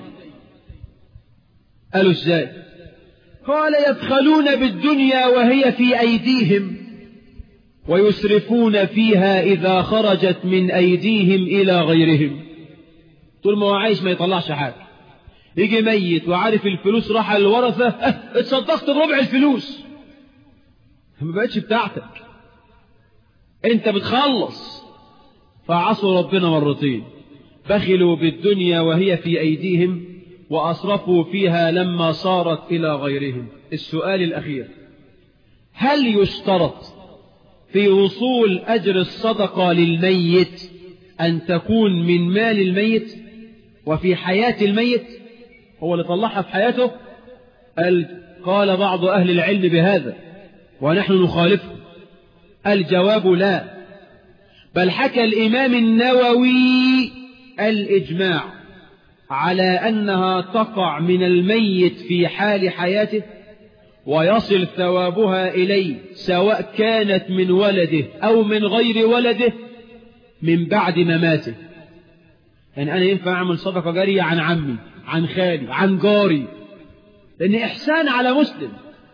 قالوا ازاي؟ قال: يبخلون بالدنيا وهي في أيديهم ويسرفون فيها إذا خرجت من أيديهم إلى غيرهم. طول ما هو عايش ما يطلعش حاجة، يجي ميت وعارف الفلوس راح الورثة، اتصدقت بربع الفلوس، ما بقتش بتاعتك، انت بتخلص. فعصوا ربنا مرتين، بخلوا بالدنيا وهي في أيديهم وأصرفوا فيها لما صارت إلى غيرهم. السؤال الأخير: هل يشترط في وصول أجر الصدقة للميت أن تكون من مال الميت وفي حياة الميت؟ هو اللي طلعها في حياته؟ قال بعض أهل العلم بهذا ونحن نخالفه. الجواب لا، بل حكى الإمام النووي الإجماع على أنها تقع من الميت في حال حياته ويصل ثوابها إليه سواء كانت من ولده أو من غير ولده من بعد مماته. يعني أنا ينفع أعمل صدقة جارية عن عمي، عن خالي، عن جاري، لأن إحسان على مسلم.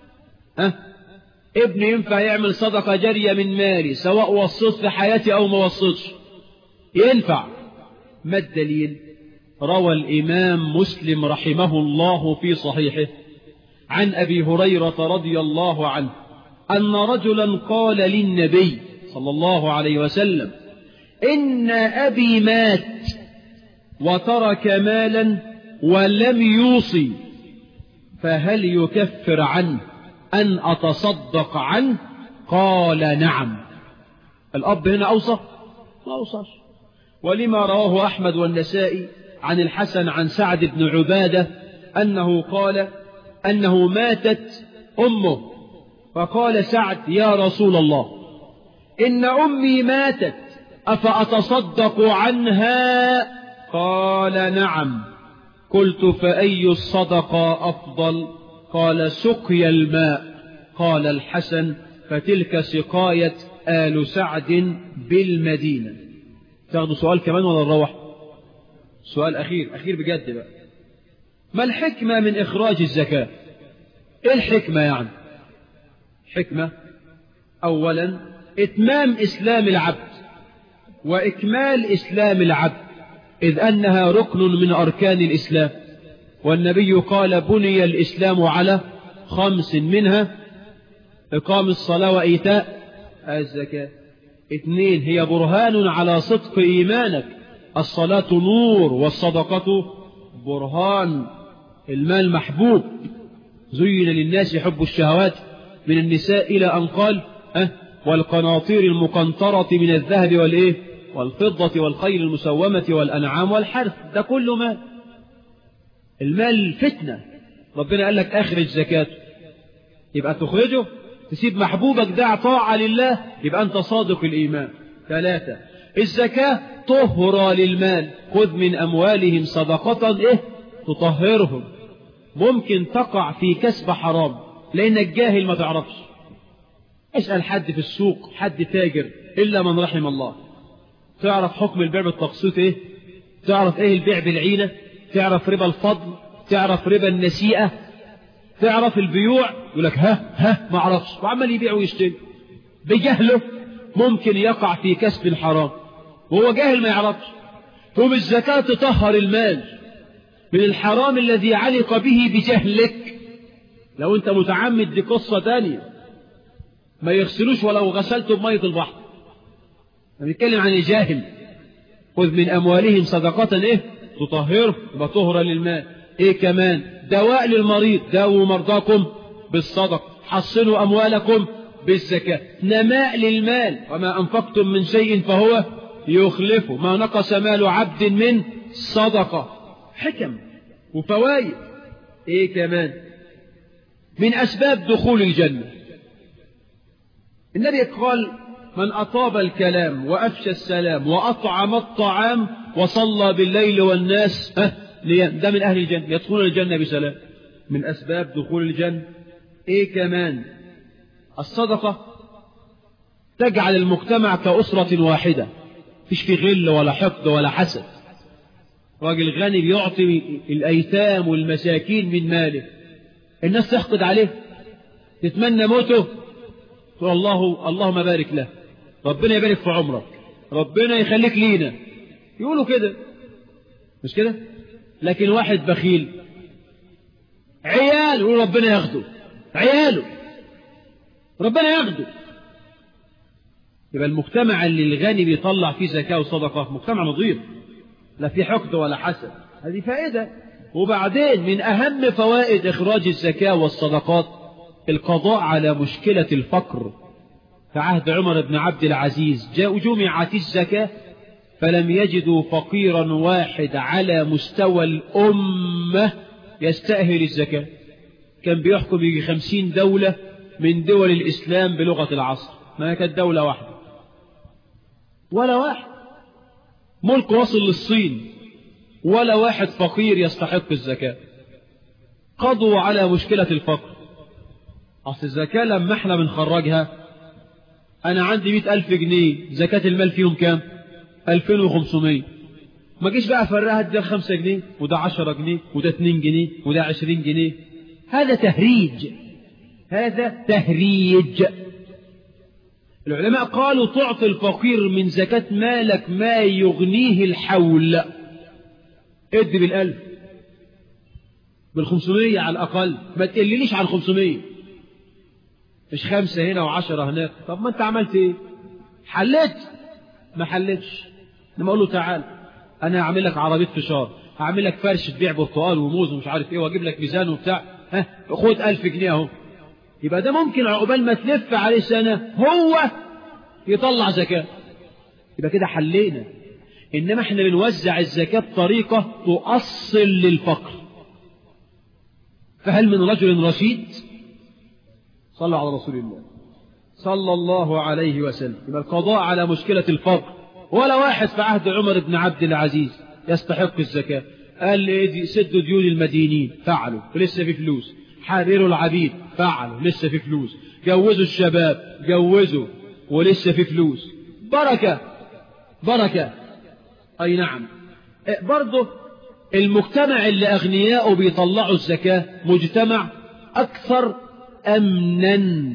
ابني ينفع يعمل صدقة جارية من مالي سواء وصيت في حياتي أو ما وصيتش، ينفع. ما الدليل؟ روى الإمام مسلم رحمه الله في صحيحه عن أبي هريرة رضي الله عنه أن رجلا قال للنبي صلى الله عليه وسلم: إن أبي مات وترك مالا ولم يوصي، فهل يكفر عنه أن أتصدق عنه؟ قال: نعم. الأب هنا أوصى؟ ما أوصاش. ولما رواه أحمد والنسائي عن الحسن عن سعد بن عبادة أنه قال أنه ماتت أمه، فقال سعد: يا رسول الله، إن أمي ماتت أفأتصدق عنها؟ قال: نعم. قلت: فأي الصدقة أفضل؟ قال: سقي الماء. قال الحسن: فتلك سقاية آل سعد بالمدينة. تاخدوا سؤال كمان ولا نروح؟ سؤال أخير بجد بقى: ما الحكمة من إخراج الزكاة؟ إيه الحكمة يعني؟ حكمة أولا إتمام إسلام العبد وإكمال إسلام العبد، إذ أنها ركن من أركان الإسلام، والنبي قال: بني الإسلام على 5 منها إقام الصلاة وإيتاء الزكاة. 2 هي برهان على صدق إيمانك، الصلاة نور والصدقة برهان. المال محبوب، زين للناس حب الشهوات من النساء إلى أن قال: والقناطير المقنطرة من الذهب والفضة والخيل المسومة والأنعام والحرث. ده كله مال. المال فتنة، ربنا قال لك أخرج زكاته، يبقى تخرجه. تسيب محبوبك ده طاعة لله، يبقى أنت صادق الإيمان. 3 الزكاة طهرة للمال، خذ من أموالهم صدقة تطهرهم. ممكن تقع في كسب حرام لأنك جاهل ما تعرفش. اسأل حد في السوق، حد تاجر إلا من رحم الله. تعرف حكم البيع بالتقسيط تعرف البيع بالعينة، تعرف ربا الفضل، تعرف ربا النسيئة، تعرف البيوع. يقول لك ما اعرفش، وعمال يبيع ويشتري. بجهله ممكن يقع في كسب حرام وهو جاهل ما يعرفش. ثم الزكاة تطهر المال من الحرام الذي علق به بجهلك. لو انت متعمد دي قصة تانية، ما يغسلوش ولو غسلته بمية البحر. بنتكلم عن الجاهل. خذ من أموالهم صدقة تطهره، يبقى طهرة للمال. كمان دواء للمريض، داووا مرضاكم بالصدق، حصنوا أموالكم بالزكاة. نماء للمال، وما أنفقتم من شيء فهو يخلفه، ما نقص مال عبد من صدقة. حكم وفوائد. كمان من أسباب دخول الجنة. النبي قال من أطاب الكلام وأفشى السلام وأطعم الطعام وصلى بالليل والناس نيام، ده من أهل الجنة، يدخلون الجنة بسلام. من أسباب دخول الجنة. كمان الصدقة تجعل المجتمع كأسرة واحدة، فيش في غل ولا حقد ولا حسد. راجل غني بيعطي الأيتام والمساكين من ماله، الناس تحقد عليه، تتمنى موته، تقول اللهم بارك له، ربنا يبارك في عمرك، ربنا يخليك لينا. يقولوا كده، مش كده؟ لكن واحد بخيل، عيال يقول ربنا ياخده، عياله ربنا ياخده. يبقى المجتمع اللي الغني بيطلع فيه زكاة وصدقة مجتمع نظيف، لا في حقد ولا حسد. هذه فائدة. وبعدين من أهم فوائد إخراج الزكاة والصدقات القضاء على مشكلة الفقر. في عهد عمر بن عبد العزيز جمعت الزكاة فلم يجدوا فقيرا واحد على مستوى الأمة يستأهل الزكاة. كان بيحكم يجي 50 دولة من دول الإسلام بلغة العصر، ما كانت دولة واحدة ولا واحد. ملك وصل للصين ولا واحد فقير يستحق الزكاة. قضوا على مشكلة الفقر. أصل الزكاة لما احنا بنخرجها، أنا عندي 100,000 جنيه، زكاة المال فيهم كام؟ 2500. ما جيش بقى أفرقها، ده 5 جنيه وده 10 جنيه وده 2 جنيه وده 20 جنيه. هذا تهريج، هذا تهريج. العلماء قالوا تعطي الفقير من زكاة مالك ما يغنيه الحول. ادي بال1000 بال500 على الأقل، ما تقلليش عن 500. مش 5 هنا و10 هناك. طب ما انت عملت ايه؟ حلت؟ ما حلتش. لما اقول له تعال انا هعمل لك عربية فشار، هعمل لك فرش تبيع برتقال وموز ومش عارف ايه، واجيب لك ميزان وبتاع، خد 1000 جنيه اهو. يبقى ده ممكن عقبال ما تلف عليه سنة هو يطلع زكاة. يبقى كده حلينا. إنما احنا بنوزع الزكاة بطريقة تؤصل للفقر. فهل من رجل رشيد؟ صلى على رسول الله صلى الله عليه وسلم. يبقى القضاء على مشكلة الفقر. ولا واحد في عهد عمر بن عبد العزيز يستحق الزكاة. قال لي سدوا ديون المدينين، فعلوا ولسه في فلوس. حرروا العبيد، فعلوا لسه في فلوس. جوزوا الشباب، جوزوا ولسه في فلوس. بركة بركة. أي نعم. برضه المجتمع اللي أغنياء بيطلعوا الزكاة مجتمع أكثر أمنا.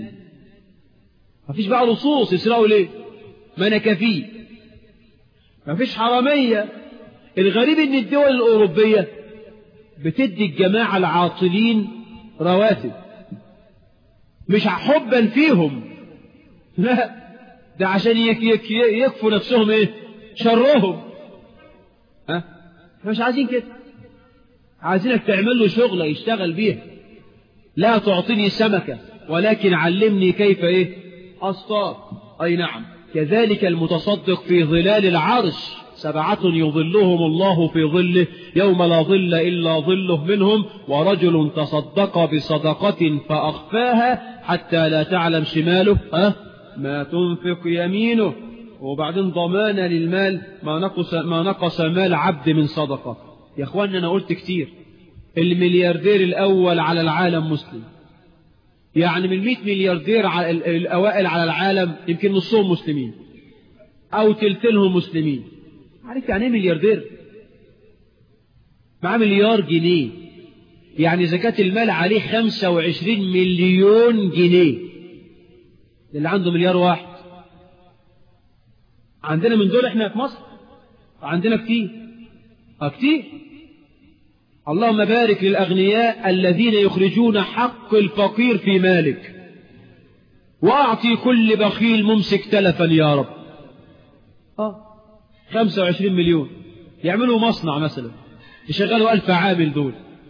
ما فيش بقى لصوص يسرقوا ليه؟ ما أنا كفيه. ما فيش حرامية. الغريب إن الدول الأوروبية بتدي الجماعة العاطلين رواتب، مش حبا فيهم، لا، ده عشان يكفوا نفسهم شرهم. مش عايزين كده، عايزينك تعمل له شغلة يشتغل بيها. لا تعطيني سمكة ولكن علمني كيف أصطاد. أي نعم. كذلك المتصدق في ظلال العرش 7 يظلهم الله في ظله يوم لا ظل إلا ظله منهم ورجل تصدق بصدقة فأخفاها حتى لا تعلم شماله ما تنفق يمينه. وبعدين ضمان للمال ما نقص مال عبد من صدقة. يا أخوانا أنا قلت كتير، الملياردير الأول على العالم مسلم، يعني من 100 ملياردير الأوائل على العالم يمكن نصهم مسلمين أو تلتينهم مسلمين. عارف يعني ايه ملياردير؟ معاه مليار جنيه، يعني زكاة المال عليه 25 مليون جنيه. اللي عنده مليار واحد عندنا من دول احنا في مصر عندنا كتير كتير. اللهم بارك للأغنياء الذين يخرجون حق الفقير في مالك، وأعطي كل بخيل ممسك تلفا يا رب. 25 مليون يعملوا مصنع مثلا، يشغلوا 1000 عامل، دول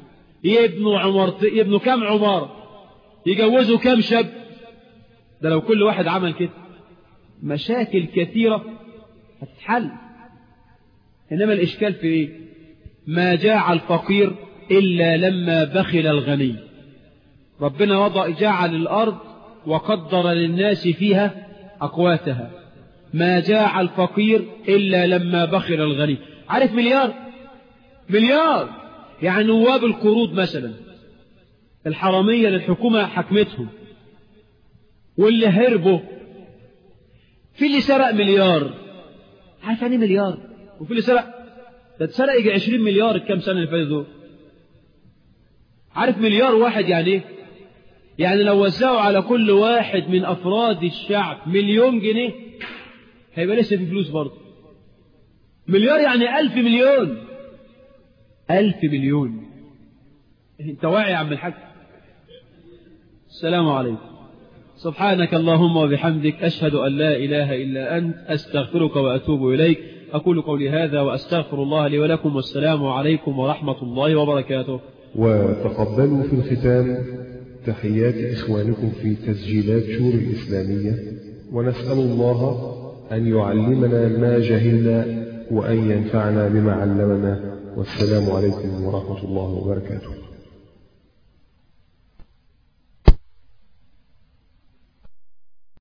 يبنوا كم عمارة، يجوزوا كم شاب. ده لو كل واحد عمل كده مشاكل كثيرة هتتحل. إنما الإشكال في إيه؟ ما جاع الفقير إلا لما بخل الغني. ربنا جعل الأرض وقدر للناس فيها أقواتها. ما جاع الفقير إلا لما بخل الغني. عارف مليار يعني نواب القروض مثلا، الحرامية للحكومة حكمتهم واللي هربوا، في اللي سرق مليار. عارف يعني مليار؟ وفي اللي سرق، ده اتسرق يجي 20 مليار الكام سنة اللي فاتوا دول. عارف مليار واحد يعني ايه؟ يعني لو وزعوا على كل واحد من أفراد الشعب 1,000,000 جنيه هيبقى لسه في فلوس برضه. مليار يعني 1000 مليون. 1000 مليون. انت واعي يا عم الحاج؟ السلام عليكم. سبحانك اللهم وبحمدك أشهد أن لا إله إلا أنت أستغفرك وأتوب إليك. أقول قولي هذا وأستغفر الله لي ولكم، والسلام عليكم ورحمة الله وبركاته. وتقبلوا في الختام تحيات إخوانكم في تسجيلات شور الإسلامية، ونسأل الله أن يعلمنا ما جهلنا وأن ينفعنا بما علمنا. والسلام عليكم ورحمة الله وبركاته.